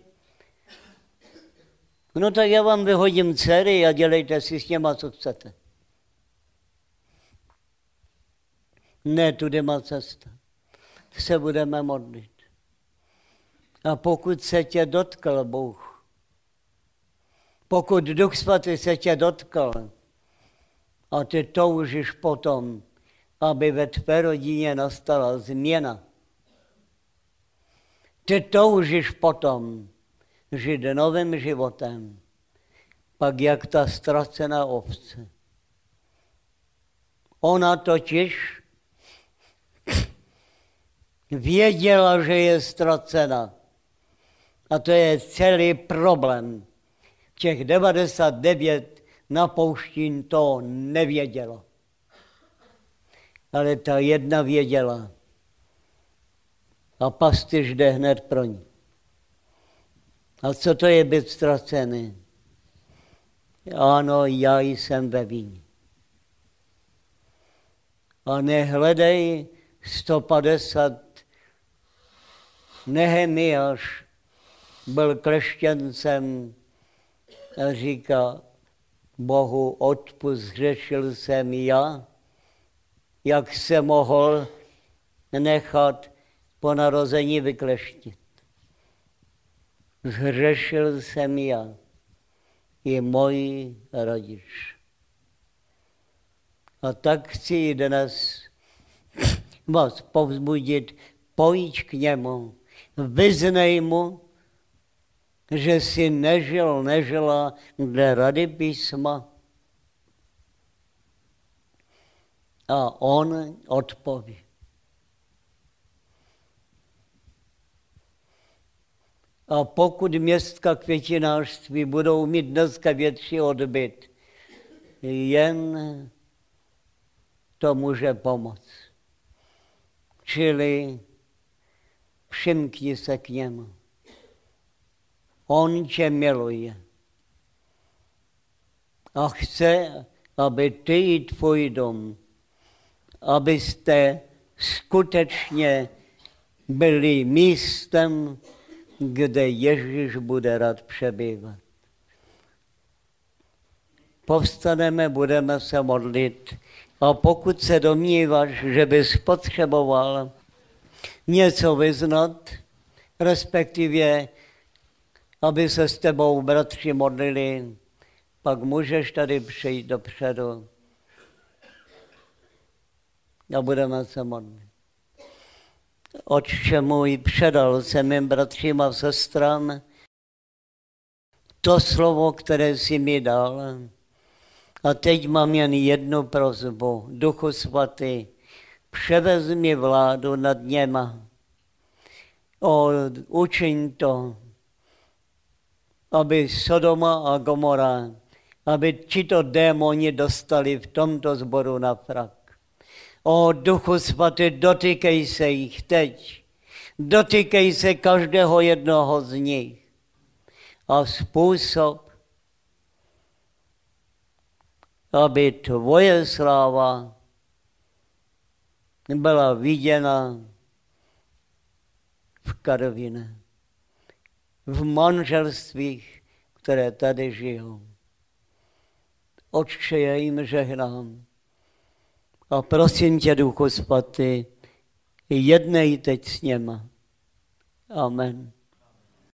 no tak já vám vyhodím dcery a dělejte si s něma, co chcete. Ne, tudy má cesta. Se budeme modlit. A pokud se tě dotkl Bůh, pokud Duch Svatý se tě dotkl a ty toužíš potom, aby ve tvé rodině nastala změna, ty toužíš potom žít novým životem, pak jak ta ztracená ovce. Ona totiž věděla, že je ztracena. A to je celý problém. Těch 99 na poušti to nevědělo. Ale ta jedna věděla. A pastýř jde hned pro ní. A co to je být ztracený? Ano, já jsem ve vině. A nehledej 150. Nehemiáš byl křesťancem a říká Bohu, odpusť, zhřešil jsem já, jak se mohl nechat po narození vykleštit. Zhřešil jsem já i můj rodič. A tak chci i dnes vás povzbudit, pojď k němu, vyznej mu, že jsi nežila dle rady písma. A on odpoví. A pokud městská květinářství budou mít dneska větší odbyt, jen to může pomoct. Čili přimkni se k němu. On tě miluje. A chce, aby ty i tvůj dom, abyste skutečně byli místem, kde Ježíš bude rád přebývat. Povstaneme, budeme se modlit. A pokud se domníváš, že bys potřeboval něco vyznat, respektive, aby se s tebou bratři modlili, pak můžeš tady přijít dopředu a budeme se modlit. Otče můj, předal jsem mým bratřím a sestrám to slovo, které jsi mi dal. A teď mám jen jednu prosbu. Duchu Svatý, převezmi vládu nad něma. Učiň to, aby Sodoma a Gomora, aby tito démoni dostali v tomto sboru na frak. Duchu Svatý, dotýkej se jich teď. Dotýkej se každého jednoho z nich. A způsob, aby tvoje sláva byla viděna v Karviné, v manželstvích, které tady žijou. Otče, já jim žehnám. A prosím tě, Duchu Svatý, jednej teď s něma. Amen.